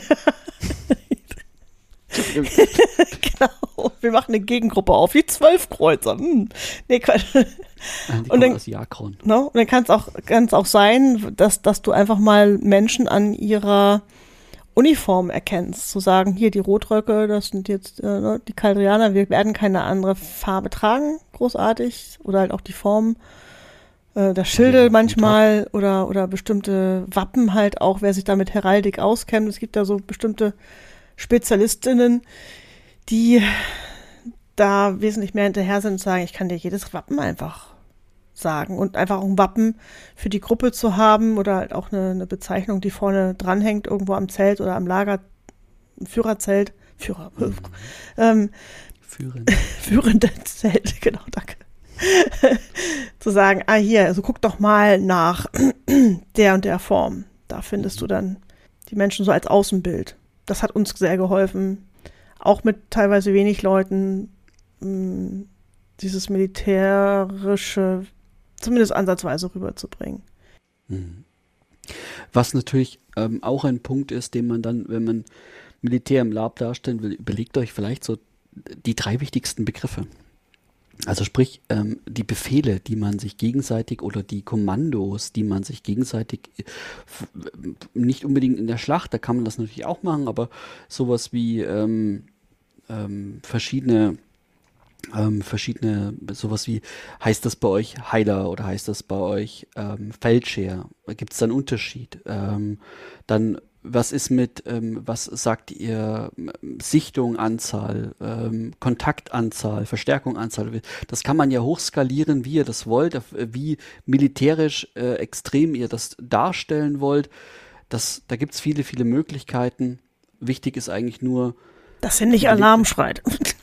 Genau, wir machen eine Gegengruppe auf, wie zwölf Kreuzer. Hm. Nee, Quatsch. Die und dann, aus Jakron. No, und dann kann es auch, kann's auch sein, dass, dass du einfach mal Menschen an ihrer Uniform erkennst. Zu sagen, hier die Rotröcke, das sind jetzt äh, die Kaldrianer, wir werden keine andere Farbe tragen, großartig. Oder halt auch die Form äh, der Schilde ja, manchmal oder, oder bestimmte Wappen halt auch, wer sich da mit Heraldik auskennt. Es gibt da so bestimmte Spezialistinnen, die da wesentlich mehr hinterher sind und sagen, ich kann dir jedes Wappen einfach sagen und einfach auch ein Wappen für die Gruppe zu haben oder halt auch eine, eine Bezeichnung, die vorne dranhängt, irgendwo am Zelt oder am Lager, ein Führerzelt, Führer, mhm. ähm, Führend. führende Zelt, genau, danke. Zu sagen, ah hier, also guck doch mal nach der und der Form. Da findest mhm. du dann die Menschen so als Außenbild. Das hat uns sehr geholfen, auch mit teilweise wenig Leuten, mh, dieses militärische, zumindest ansatzweise rüberzubringen. Was natürlich ähm, auch ein Punkt ist, den man dann, wenn man Militär im Lab darstellen will, überlegt euch vielleicht so die drei wichtigsten Begriffe. Also sprich, ähm, die Befehle, die man sich gegenseitig oder die Kommandos, die man sich gegenseitig f- nicht unbedingt in der Schlacht, da kann man das natürlich auch machen, aber sowas wie ähm, ähm, verschiedene ähm, verschiedene, sowas wie, heißt das bei euch Heiler oder heißt das bei euch ähm, Feldscheer? Gibt es da einen Unterschied? Ähm, dann was ist mit, ähm, was sagt ihr, Sichtung, Anzahl, ähm, Kontaktanzahl, Verstärkung, Anzahl? Das kann man ja hochskalieren, wie ihr das wollt, wie militärisch äh, extrem ihr das darstellen wollt. Das, da gibt es viele, viele Möglichkeiten. Wichtig ist eigentlich nur, dass ihr nicht Alarm schreit.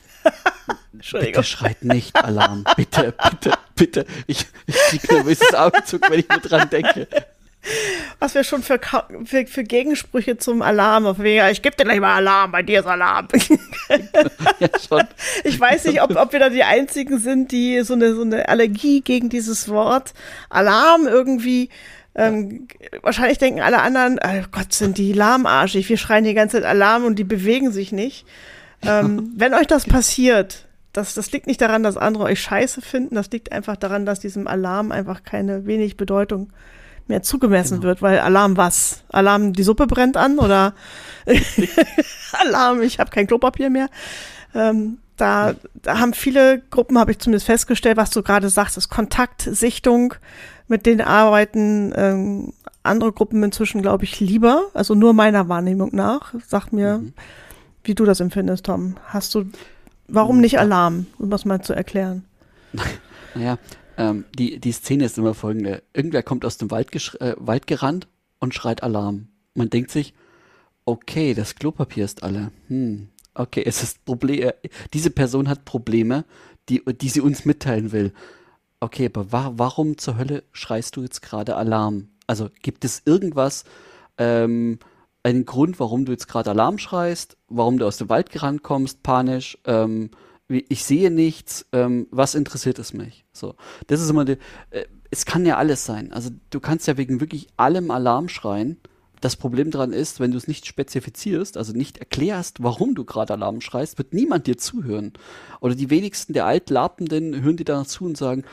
Bitte schreit nicht Alarm. Bitte, bitte, bitte. Ich, ich kriege nervöses Augenzug, wenn ich nur dran denke. Was wir schon für, für, für Gegensprüche zum Alarm, auf wegen, ich gebe dir gleich mal Alarm, bei dir ist Alarm. Ja, schon. Ich weiß nicht, ob, ob wir da die Einzigen sind, die so eine, so eine Allergie gegen dieses Wort Alarm irgendwie, ähm, ja. Wahrscheinlich denken alle anderen, oh Gott, sind die lahmarschig, wir schreien die ganze Zeit Alarm und die bewegen sich nicht. Ähm, wenn euch das passiert, das, das liegt nicht daran, dass andere euch scheiße finden, das liegt einfach daran, dass diesem Alarm einfach keine wenig Bedeutung mehr zugemessen genau. wird, weil Alarm was? Alarm, die Suppe brennt an oder Alarm, ich habe kein Klopapier mehr. Ähm, da, da haben viele Gruppen, habe ich zumindest festgestellt, was du gerade sagst, ist Kontaktsichtung, mit denen arbeiten ähm, andere Gruppen inzwischen, glaube ich, lieber, also nur meiner Wahrnehmung nach. Sag mir, mhm. wie du das empfindest, Tom. Hast du, warum nicht Alarm, um das mal zu erklären? Naja, ähm, die, die Szene ist immer folgende. Irgendwer kommt aus dem Wald, gesch- äh, Wald gerannt und schreit Alarm. Man denkt sich, okay, das Klopapier ist alle. Hm, okay, es ist Problem. Diese Person hat Probleme, die, die sie uns mitteilen will. Okay, aber wa- warum zur Hölle schreist du jetzt gerade Alarm? Also gibt es irgendwas, ähm, einen Grund, warum du jetzt gerade Alarm schreist, warum du aus dem Wald gerannt kommst, panisch, ähm, ich sehe nichts, ähm, was interessiert es mich? So, das ist immer die, äh, es kann ja alles sein. Also du kannst ja wegen wirklich allem Alarm schreien, das Problem daran ist, wenn du es nicht spezifizierst, also nicht erklärst, warum du gerade Alarm schreist, wird niemand dir zuhören. Oder die wenigsten der Altlapenden hören dir danach zu und sagen,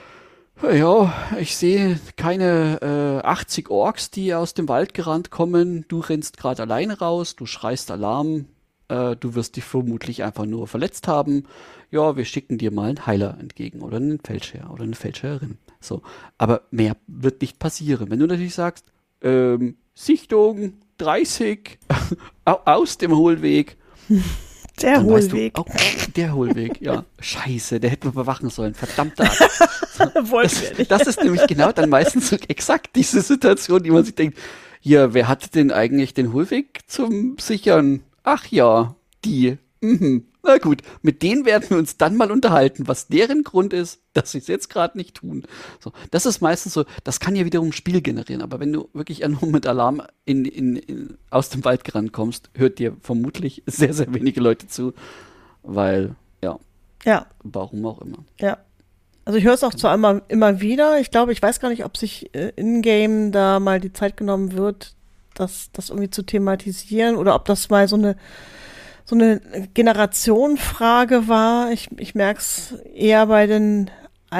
ja, ich sehe keine äh, achtzig Orks, die aus dem Wald gerannt kommen. Du rennst gerade alleine raus, du schreist Alarm, äh, du wirst dich vermutlich einfach nur verletzt haben. Ja, wir schicken dir mal einen Heiler entgegen oder einen Feldherr oder eine Feldherrin. So, aber mehr wird nicht passieren. Wenn du natürlich sagst, ähm, Sichtung dreißig aus dem Hohlweg. Der Hohlweg. Du, oh, der Hohlweg, ja. Scheiße, der hätte man bewachen sollen. Verdammter. Wollten das, wir nicht. Das ist nämlich genau dann meistens so exakt diese Situation, die man sich denkt, ja, wer hatte denn eigentlich den Hohlweg zum Sichern? Ach ja, die. Mhm. Na gut, mit denen werden wir uns dann mal unterhalten, was deren Grund ist, dass sie es jetzt gerade nicht tun. So, das ist meistens so, das kann ja wiederum Spiel generieren, aber wenn du wirklich nur mit Alarm in, in, in, aus dem Wald gerannt kommst, hört dir vermutlich sehr, sehr wenige Leute zu, weil, ja, ja. warum auch immer. Ja, also ich höre es auch zwar immer, immer wieder, ich glaube, ich weiß gar nicht, ob sich äh, in-game da mal die Zeit genommen wird, das, das irgendwie zu thematisieren oder ob das mal so eine so eine Generationenfrage war. Ich, ich merke es eher bei den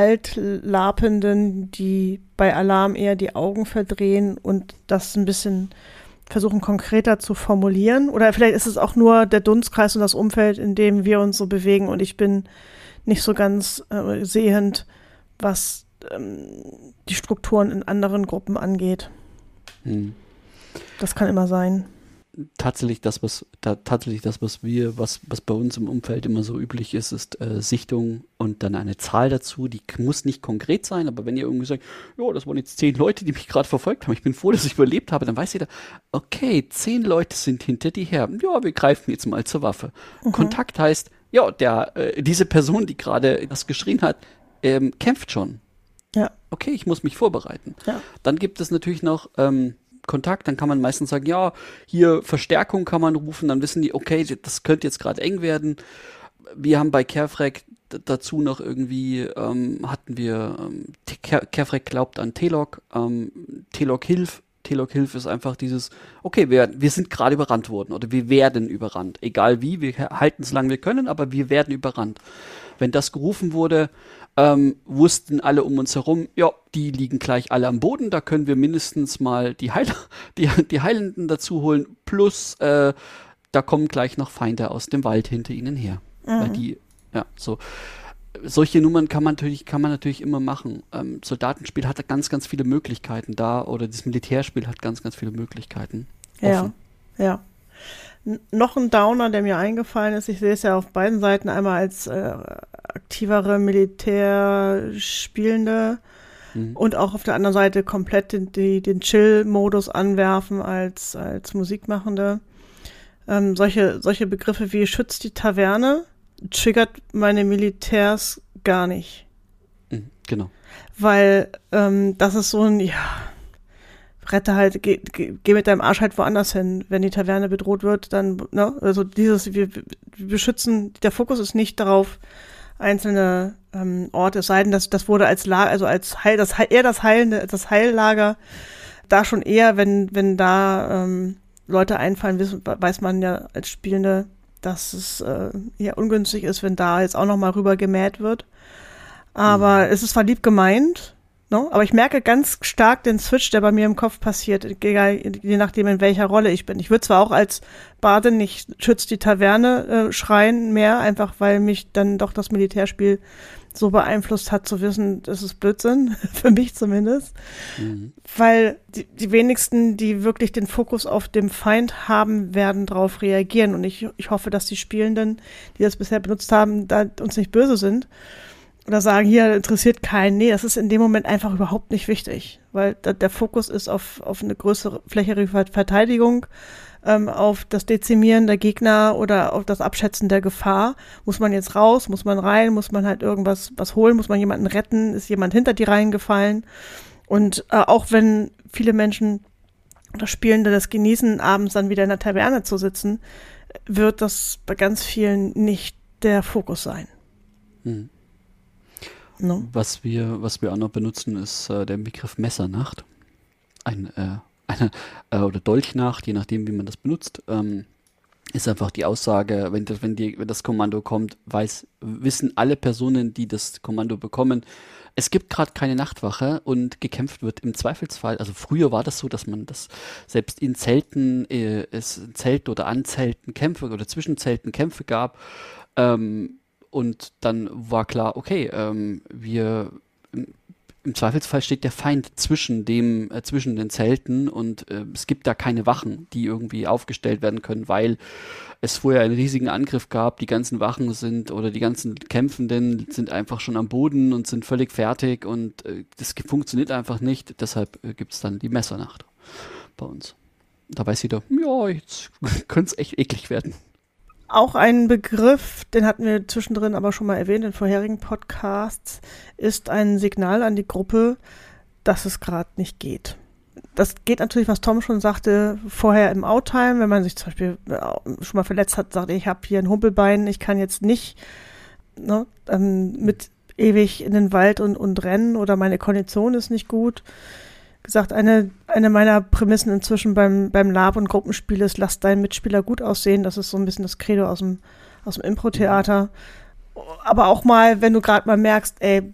Altlapenden, die bei Alarm eher die Augen verdrehen und das ein bisschen versuchen konkreter zu formulieren. Oder vielleicht ist es auch nur der Dunstkreis und das Umfeld, in dem wir uns so bewegen und ich bin nicht so ganz äh, sehend, was ähm, die Strukturen in anderen Gruppen angeht. Hm. Das kann immer sein. Tatsächlich das, was da, tatsächlich das, was wir, was, was bei uns im Umfeld immer so üblich ist, ist äh, Sichtung und dann eine Zahl dazu, die muss nicht konkret sein, aber wenn ihr irgendwie sagt, ja, das waren jetzt zehn Leute, die mich gerade verfolgt haben, ich bin froh, dass ich überlebt habe, dann weiß jeder, okay, zehn Leute sind hinter dir her, ja, wir greifen jetzt mal zur Waffe. Mhm. Kontakt heißt, ja, der, äh, diese Person, die gerade das geschrien hat, ähm, kämpft schon. Ja. Okay, ich muss mich vorbereiten. Ja. Dann gibt es natürlich noch ähm, Kontakt, dann kann man meistens sagen, ja, hier Verstärkung kann man rufen, dann wissen die, okay, das könnte jetzt gerade eng werden. Wir haben bei Carefrag d- dazu noch irgendwie, ähm, hatten wir, ähm, Carefrag glaubt an Telok, ähm, Telok Hilf, Telok Hilf ist einfach dieses, okay, wir, wir sind gerade überrannt worden oder wir werden überrannt, egal wie, wir halten es lang wir können, aber wir werden überrannt. Wenn das gerufen wurde, ähm, wussten alle um uns herum, ja, die liegen gleich alle am Boden, da können wir mindestens mal die, Heil die, die Heilenden dazu holen, plus äh, da kommen gleich noch Feinde aus dem Wald hinter ihnen her. Mhm. Weil die, ja, so. Solche Nummern kann man natürlich, kann man natürlich immer machen. Ähm, Soldatenspiel hat ganz, ganz viele Möglichkeiten da, oder das Militärspiel hat ganz, ganz viele Möglichkeiten. Ja, ja. N- noch ein Downer, der mir eingefallen ist, ich sehe es ja auf beiden Seiten, einmal als äh, aktivere Militärspielende mhm. und auch auf der anderen Seite komplett den, die, den Chill-Modus anwerfen als, als Musikmachende. Ähm, solche, solche Begriffe wie schützt die Taverne triggert meine Militärs gar nicht. Mhm, genau. Weil ähm, das ist so ein, ja, rette halt, geh, geh, geh mit deinem Arsch halt woanders hin. Wenn die Taverne bedroht wird, dann, ne, also dieses, wir, wir beschützen, der Fokus ist nicht darauf, einzelne ähm, Orte, es sei denn, dass das wurde als Lager, also als Heil, das eher das heilende, das Heillager, da schon eher, wenn, wenn da ähm, Leute einfallen, wissen, weiß man ja als Spielende, dass es äh, eher ungünstig ist, wenn da jetzt auch noch mal rüber gemäht wird. Aber mhm. es ist zwar lieb gemeint, no? Aber ich merke ganz stark den Switch, der bei mir im Kopf passiert, je nachdem, in welcher Rolle ich bin. Ich würde zwar auch als Bardin nicht schützt die Taverne äh, schreien mehr, einfach weil mich dann doch das Militärspiel so beeinflusst hat, zu wissen, das ist Blödsinn, für mich zumindest. Mhm. Weil die, die wenigsten, die wirklich den Fokus auf dem Feind haben, werden darauf reagieren. Und ich, ich hoffe, dass die Spielenden, die das bisher benutzt haben, da uns nicht böse sind. Oder sagen, hier interessiert keinen. Nee, das ist in dem Moment einfach überhaupt nicht wichtig. Weil da, der Fokus ist auf, auf eine größere flächere Verteidigung, ähm, auf das Dezimieren der Gegner oder auf das Abschätzen der Gefahr. Muss man jetzt raus? Muss man rein? Muss man halt irgendwas was holen? Muss man jemanden retten? Ist jemand hinter die Reihen gefallen? Und äh, auch wenn viele Menschen oder Spielende das genießen, abends dann wieder in der Taverne zu sitzen, wird das bei ganz vielen nicht der Fokus sein. Hm. No. Was wir, was wir auch noch benutzen, ist äh, der Begriff Messernacht. Ein äh, eine, äh, oder Dolchnacht, je nachdem, wie man das benutzt, ähm, ist einfach die Aussage, wenn das, wenn die, wenn das Kommando kommt, weiß, wissen alle Personen, die das Kommando bekommen, es gibt gerade keine Nachtwache und gekämpft wird im Zweifelsfall. Also früher war das so, dass man das selbst in Zelten, äh, es in Zelten oder an Zelten Kämpfe oder zwischen Zelten Kämpfe gab. Ähm, und dann war klar, okay, ähm, wir im, im Zweifelsfall steht der Feind zwischen dem, äh, zwischen den Zelten und äh, es gibt da keine Wachen, die irgendwie aufgestellt werden können, weil es vorher einen riesigen Angriff gab, die ganzen Wachen sind oder die ganzen Kämpfenden sind einfach schon am Boden und sind völlig fertig und äh, das funktioniert einfach nicht. Deshalb äh, gibt es dann die Messernacht bei uns. Da weiß jeder, ja, jetzt könnte es echt eklig werden. Auch ein Begriff, den hatten wir zwischendrin aber schon mal erwähnt in vorherigen Podcasts, ist ein Signal an die Gruppe, dass es gerade nicht geht. Das geht natürlich, was Tom schon sagte, vorher im Outtime, wenn man sich zum Beispiel schon mal verletzt hat, sagt, ich habe hier ein Humpelbein, ich kann jetzt nicht ne, ähm, mit ewig in den Wald und, und rennen oder meine Kondition ist nicht gut. Gesagt, eine, eine meiner Prämissen inzwischen beim, beim Lab- und Gruppenspiel ist, lass deinen Mitspieler gut aussehen. Das ist so ein bisschen das Credo aus dem, aus dem Impro-Theater. Aber auch mal, wenn du gerade mal merkst, ey,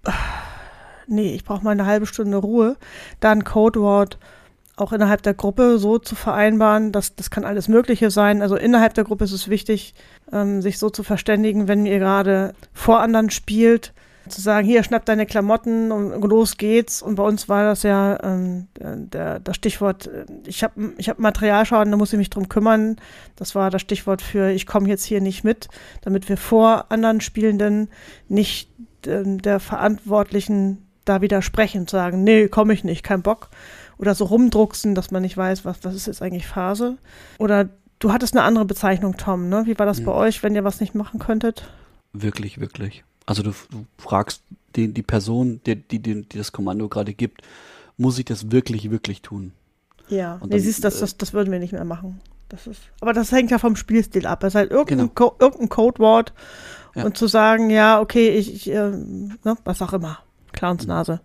nee, ich brauche mal eine halbe Stunde Ruhe, da ein Codewort auch innerhalb der Gruppe so zu vereinbaren, dass das kann alles Mögliche sein. Also innerhalb der Gruppe ist es wichtig, ähm, sich so zu verständigen, wenn ihr gerade vor anderen spielt, zu sagen, hier, schnapp deine Klamotten und los geht's. Und bei uns war das ja ähm, der, das Stichwort, ich habe ich hab Materialschaden, da muss ich mich drum kümmern. Das war das Stichwort für, ich komme jetzt hier nicht mit, damit wir vor anderen Spielenden nicht äh, der Verantwortlichen da widersprechen, zu sagen, nee, komme ich nicht, kein Bock. Oder so rumdrucksen, dass man nicht weiß, was, was ist jetzt eigentlich Phase. Oder du hattest eine andere Bezeichnung, Tom, ne? Wie war das mhm. bei euch, wenn ihr was nicht machen könntet? Wirklich, wirklich. Also du, du fragst die, die Person, die, die, die, die das Kommando gerade gibt, muss ich das wirklich, wirklich tun? Ja, und nee, dann, siehst, das, das, das würden wir nicht mehr machen. Das ist, aber das hängt ja vom Spielstil ab. Es ist halt irgendein, genau. Co- irgendein Codewort ja. Und zu sagen, ja, okay, ich, ich äh, ne, was auch immer. Clownsnase.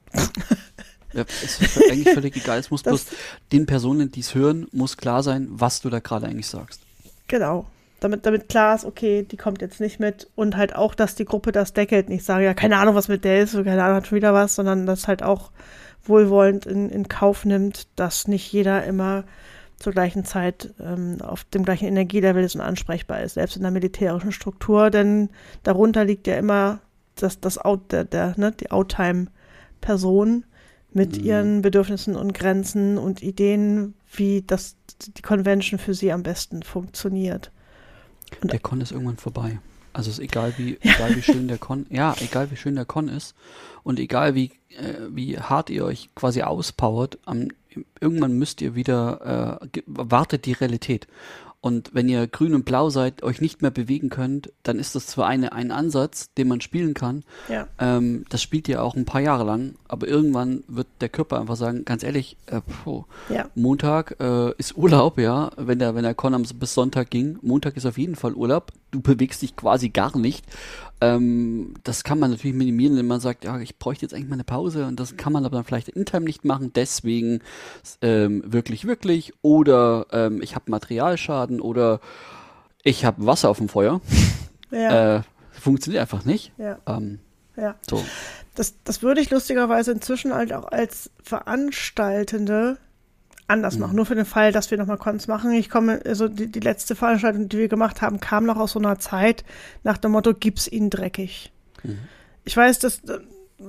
Ja, ist eigentlich völlig egal. Es muss das, bloß den Personen, die es hören, muss klar sein, was du da gerade eigentlich sagst. Genau. Damit, damit klar ist, okay, die kommt jetzt nicht mit und halt auch, dass die Gruppe das deckelt. Nicht sagen, ja, keine Ahnung, was mit der ist, keine Ahnung, hat schon wieder was, sondern das halt auch wohlwollend in, in Kauf nimmt, dass nicht jeder immer zur gleichen Zeit ähm, auf dem gleichen Energielevel ist und ansprechbar ist, selbst in der militärischen Struktur, denn darunter liegt ja immer das, das Out, der, der, ne, die Outtime-Person mit mhm. ihren Bedürfnissen und Grenzen und Ideen, wie das die Convention für sie am besten funktioniert. Und der Con ist irgendwann vorbei. Also es ist egal wie, ja. egal wie schön der Con, ja, egal wie schön der Con ist und egal wie, äh, wie hart ihr euch quasi auspowert, am, irgendwann müsst ihr wieder, äh, ge- wartet die Realität. Und wenn ihr grün und blau seid, euch nicht mehr bewegen könnt, dann ist das zwar eine, ein Ansatz, den man spielen kann. Ja. Ähm, das spielt ihr auch ein paar Jahre lang, aber irgendwann wird der Körper einfach sagen, ganz ehrlich, äh, puh, ja. Montag äh, ist Urlaub, ja, wenn der, wenn der Con am, bis Sonntag ging. Montag ist auf jeden Fall Urlaub. Du bewegst dich quasi gar nicht. Ähm, das kann man natürlich minimieren, wenn man sagt, ja, ich bräuchte jetzt eigentlich mal eine Pause und das kann man aber dann vielleicht in Time nicht machen, deswegen ähm, wirklich, wirklich oder ähm, ich habe Materialschaden oder ich habe Wasser auf dem Feuer. Ja. Äh, funktioniert einfach nicht. Ja. Ähm, ja. So. Das, das würde ich lustigerweise inzwischen halt auch als Veranstaltende anders machen, mhm. nur für den Fall, dass wir nochmal Cons machen. Ich komme, also die, die letzte Veranstaltung, die wir gemacht haben, kam noch aus so einer Zeit nach dem Motto, gib's ihnen dreckig. Mhm. Ich weiß, dass äh,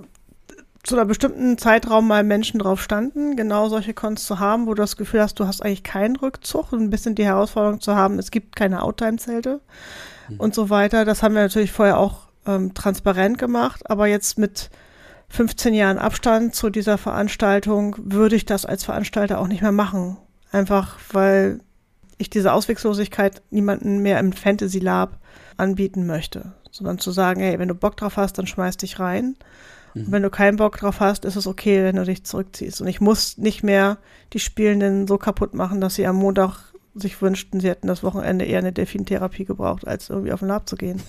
zu einer bestimmten Zeitraum mal Menschen drauf standen, genau solche Cons zu haben, wo du das Gefühl hast, du hast eigentlich keinen Rückzug und ein bisschen die Herausforderung zu haben, es gibt keine Outtime-Zelte mhm. und so weiter. Das haben wir natürlich vorher auch ähm, transparent gemacht, aber jetzt mit fünfzehn Jahren Abstand zu dieser Veranstaltung würde ich das als Veranstalter auch nicht mehr machen. Einfach, weil ich diese Ausweglosigkeit niemanden mehr im Fantasy Lab anbieten möchte. Sondern zu sagen, hey, wenn du Bock drauf hast, dann schmeiß dich rein. Mhm. Und wenn du keinen Bock drauf hast, ist es okay, wenn du dich zurückziehst. Und ich muss nicht mehr die Spielenden so kaputt machen, dass sie am Montag sich wünschten, sie hätten das Wochenende eher eine Delfintherapie gebraucht, als irgendwie auf den Lab zu gehen.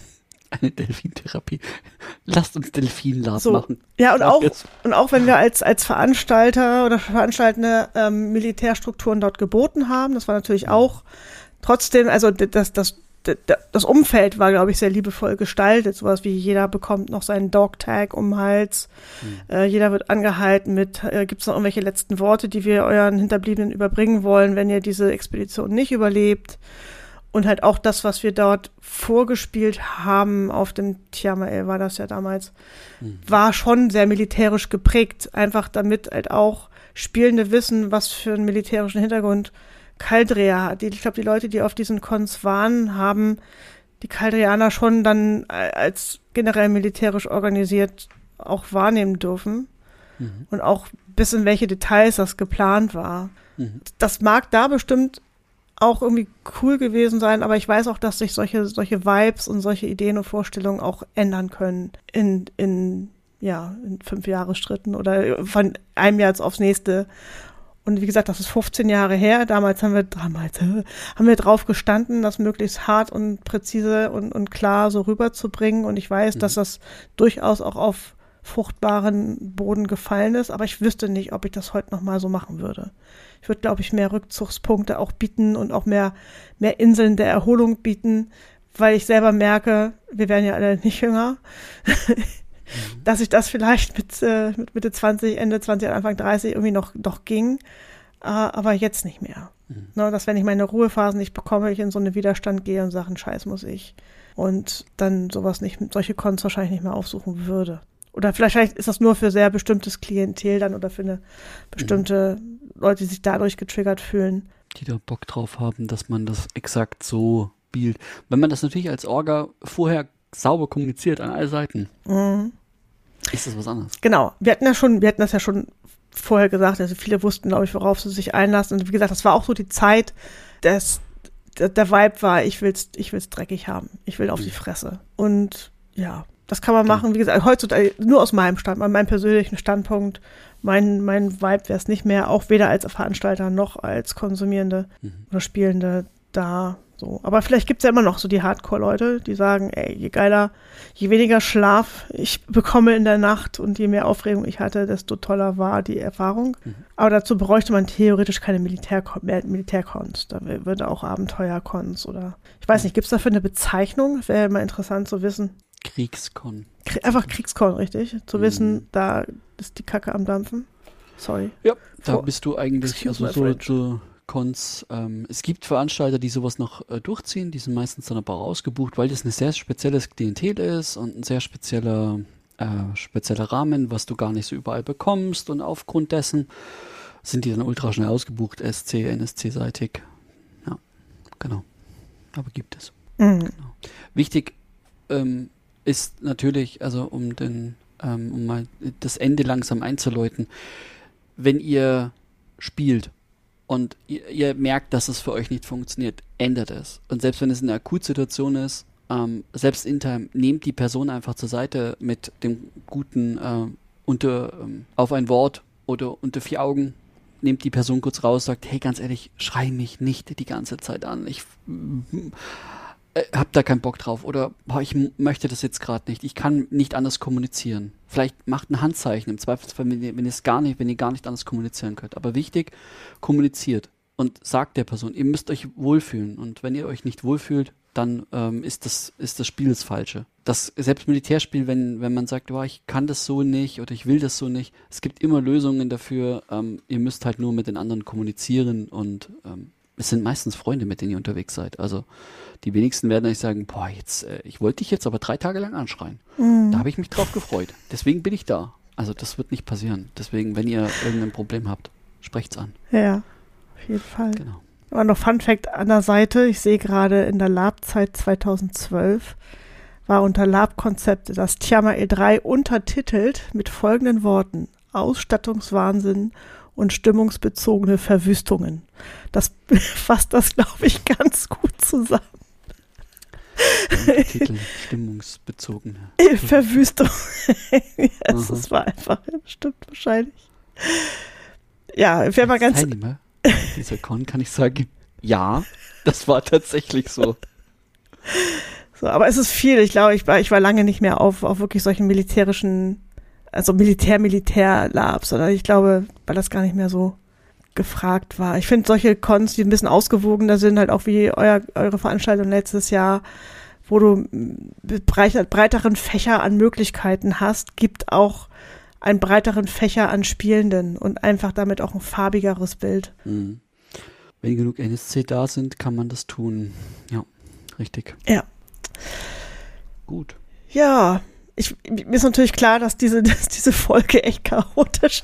Eine Delfintherapie. Lasst uns Delfin-Lab So. machen. Ja, und Sag auch, jetzt. und auch wenn wir als, als Veranstalter oder Veranstaltende ähm, Militärstrukturen dort geboten haben, das war natürlich auch trotzdem, also d- das, das, d- d- das Umfeld war, glaube ich, sehr liebevoll gestaltet. Sowas wie jeder bekommt noch seinen Dog-Tag um den Hals, Mhm. äh, jeder wird angehalten mit, äh, gibt es noch irgendwelche letzten Worte, die wir euren Hinterbliebenen überbringen wollen, wenn ihr diese Expedition nicht überlebt. Und halt auch das, was wir dort vorgespielt haben auf dem Tiamael, war das ja damals, Mhm. war schon sehr militärisch geprägt. Einfach damit halt auch Spielende wissen, was für einen militärischen Hintergrund Caldrea hat. Die, ich glaube, die Leute, die auf diesen Cons waren, haben die Caldreaner schon dann als generell militärisch organisiert auch wahrnehmen dürfen. Mhm. Und auch bis in welche Details das geplant war. Mhm. Das mag da bestimmt auch irgendwie cool gewesen sein, aber ich weiß auch, dass sich solche, solche Vibes und solche Ideen und Vorstellungen auch ändern können in, in, ja, in fünf Jahresschritten oder von einem Jahr jetzt aufs nächste. Und wie gesagt, das ist fünfzehn Jahre her. Damals haben wir, damals äh, haben wir drauf gestanden, das möglichst hart und präzise und, und klar so rüberzubringen. Und ich weiß, Mhm. dass das durchaus auch auf fruchtbaren Boden gefallen ist, aber ich wüsste nicht, ob ich das heute noch mal so machen würde. Ich würde, glaube ich, mehr Rückzugspunkte auch bieten und auch mehr, mehr Inseln der Erholung bieten, weil ich selber merke, wir werden ja alle nicht jünger, dass ich das vielleicht mit, äh, mit Mitte zwanzig, Ende zwanzig, Anfang dreißig irgendwie noch, noch ging, äh, aber jetzt nicht mehr. Mhm. Ne, dass wenn ich meine Ruhephasen nicht bekomme, ich in so einen Widerstand gehe und sage, Scheiß muss ich. Und dann sowas nicht, solche Cons wahrscheinlich nicht mehr aufsuchen würde. Oder vielleicht ist das nur für sehr bestimmtes Klientel dann oder für eine bestimmte mhm. Leute, die sich dadurch getriggert fühlen. Die da Bock drauf haben, dass man das exakt so spielt. Wenn man das natürlich als Orga vorher sauber kommuniziert an alle Seiten, Mhm. ist das was anderes. Genau. Wir hatten ja schon, wir hatten das ja schon vorher gesagt, also viele wussten, glaube ich, worauf sie sich einlassen. Und wie gesagt, das war auch so die Zeit, dass der, der Vibe war, ich will's, ich will's dreckig haben. Ich will auf Mhm. die Fresse. Und ja, das kann man machen, wie gesagt, heutzutage nur aus meinem Stand, meinem persönlichen Standpunkt. Mein, mein Vibe wäre es nicht mehr, auch weder als Veranstalter noch als Konsumierende Mhm. oder Spielende da so. Aber vielleicht gibt es ja immer noch so die Hardcore-Leute, die sagen, ey, je geiler, je weniger Schlaf ich bekomme in der Nacht und je mehr Aufregung ich hatte, desto toller war die Erfahrung. Mhm. Aber dazu bräuchte man theoretisch keine Militärkon- mehr Militärcons. Da w- würde auch Abenteuercons oder, ich weiß nicht, gibt es dafür eine Bezeichnung? Wäre immer interessant zu wissen. Kriegskon. Krie- Einfach Kriegskon, richtig? Zu Mhm. wissen, da ist die Kacke am Dampfen. Sorry. Ja, da Vor- bist du eigentlich, Excuse also my so, French. so Cons, ähm, es gibt Veranstalter, die sowas noch äh, durchziehen, die sind meistens dann aber ausgebucht, weil das ein sehr spezielles Klientel ist und ein sehr spezieller, äh, spezieller Rahmen, was du gar nicht so überall bekommst und aufgrund dessen sind die dann ultra schnell ausgebucht, S C, N S C-seitig. Ja, genau. Aber gibt es. Mhm. Wichtig ähm, ist natürlich, also um den, ähm, um mal das Ende langsam einzuläuten, wenn ihr spielt und ihr, ihr merkt, dass es für euch nicht funktioniert, ändert es. Und selbst wenn es eine Akutsituation ist, ähm, selbst intern, nehmt die Person einfach zur Seite mit dem guten äh, unter ähm, auf ein Wort oder unter vier Augen, nehmt die Person kurz raus, sagt, hey, ganz ehrlich, schrei mich nicht die ganze Zeit an. Ich äh, hab da keinen Bock drauf oder boah, ich m- möchte das jetzt gerade nicht. Ich kann nicht anders kommunizieren. Vielleicht macht ein Handzeichen im Zweifelsfall, wenn ihr, wenn ihr es gar nicht, wenn ihr gar nicht anders kommunizieren könnt. Aber wichtig, kommuniziert und sagt der Person, ihr müsst euch wohlfühlen. Und wenn ihr euch nicht wohlfühlt, dann ähm, ist das ist das Spiel das Falsche. Das selbst Militärspiel, wenn wenn man sagt, oh, ich kann das so nicht oder ich will das so nicht, es gibt immer Lösungen dafür. Ähm, ihr müsst halt nur mit den anderen kommunizieren und ähm, es sind meistens Freunde, mit denen ihr unterwegs seid. Also die wenigsten werden euch sagen, boah, jetzt äh, ich wollte dich jetzt aber drei Tage lang anschreien. Mhm. Da habe ich mich drauf gefreut. Deswegen bin ich da. Also das wird nicht passieren. Deswegen, wenn ihr irgendein Problem habt, sprecht's an. Ja, auf jeden Fall. Genau. Aber noch Fun Fact an der Seite, ich sehe gerade in der Lab-Zeit zweitausendzwölf war unter Lab-Konzepte das Tiamael drei untertitelt mit folgenden Worten: Ausstattungswahnsinn und stimmungsbezogene Verwüstungen. Das fasst das, glaube ich, ganz gut zusammen. Titel stimmungsbezogene. Verwüstung. yes, Aha. das war einfach, stimmt wahrscheinlich. Ja, ich wäre mal ganz, Teilnehmer dieser Con kann ich sagen, ja, das war tatsächlich so. So, aber es ist viel. Ich glaube, ich war, ich war lange nicht mehr auf, auf wirklich solchen militärischen, also Militär-Militär-Labs, sondern ich glaube, weil das gar nicht mehr so gefragt war. Ich finde solche Cons, die ein bisschen ausgewogener sind, halt auch wie euer, eure Veranstaltung letztes Jahr, wo du breit, breiteren Fächer an Möglichkeiten hast, gibt auch einen breiteren Fächer an Spielenden und einfach damit auch ein farbigeres Bild. Mhm. Wenn genug N S C da sind, kann man das tun. Ja, richtig. Ja. Gut. Ja, ich, mir ist natürlich klar, dass diese, dass diese Folge echt chaotisch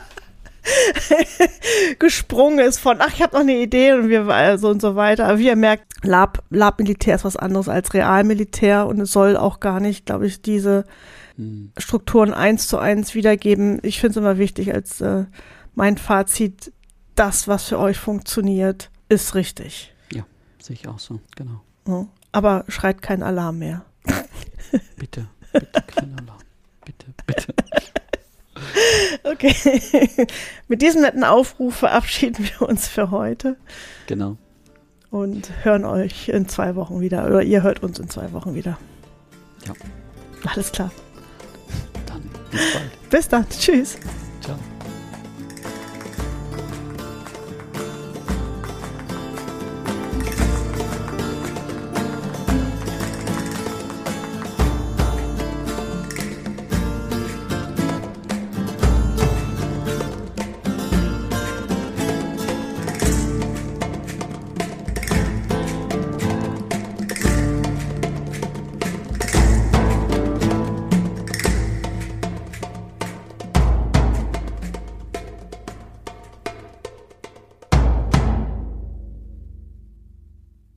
gesprungen ist von, ach, ich habe noch eine Idee und wir also und so weiter. Aber wie ihr merkt, Lab, Lab-Militär ist was anderes als Realmilitär und es soll auch gar nicht, glaube ich, diese hm. Strukturen eins zu eins wiedergeben. Ich finde es immer wichtig als äh, mein Fazit, das, was für euch funktioniert, ist richtig. Ja, sehe ich auch so, genau. Ja, aber schreit kein Alarm mehr. Bitte, bitte kein Alarm. Bitte, bitte. Okay, mit diesem netten Aufruf verabschieden wir uns für heute. Genau. Und hören euch in zwei Wochen wieder. Oder ihr hört uns in zwei Wochen wieder. Ja. Alles klar. Dann bis bald. Bis dann. Tschüss. Ciao.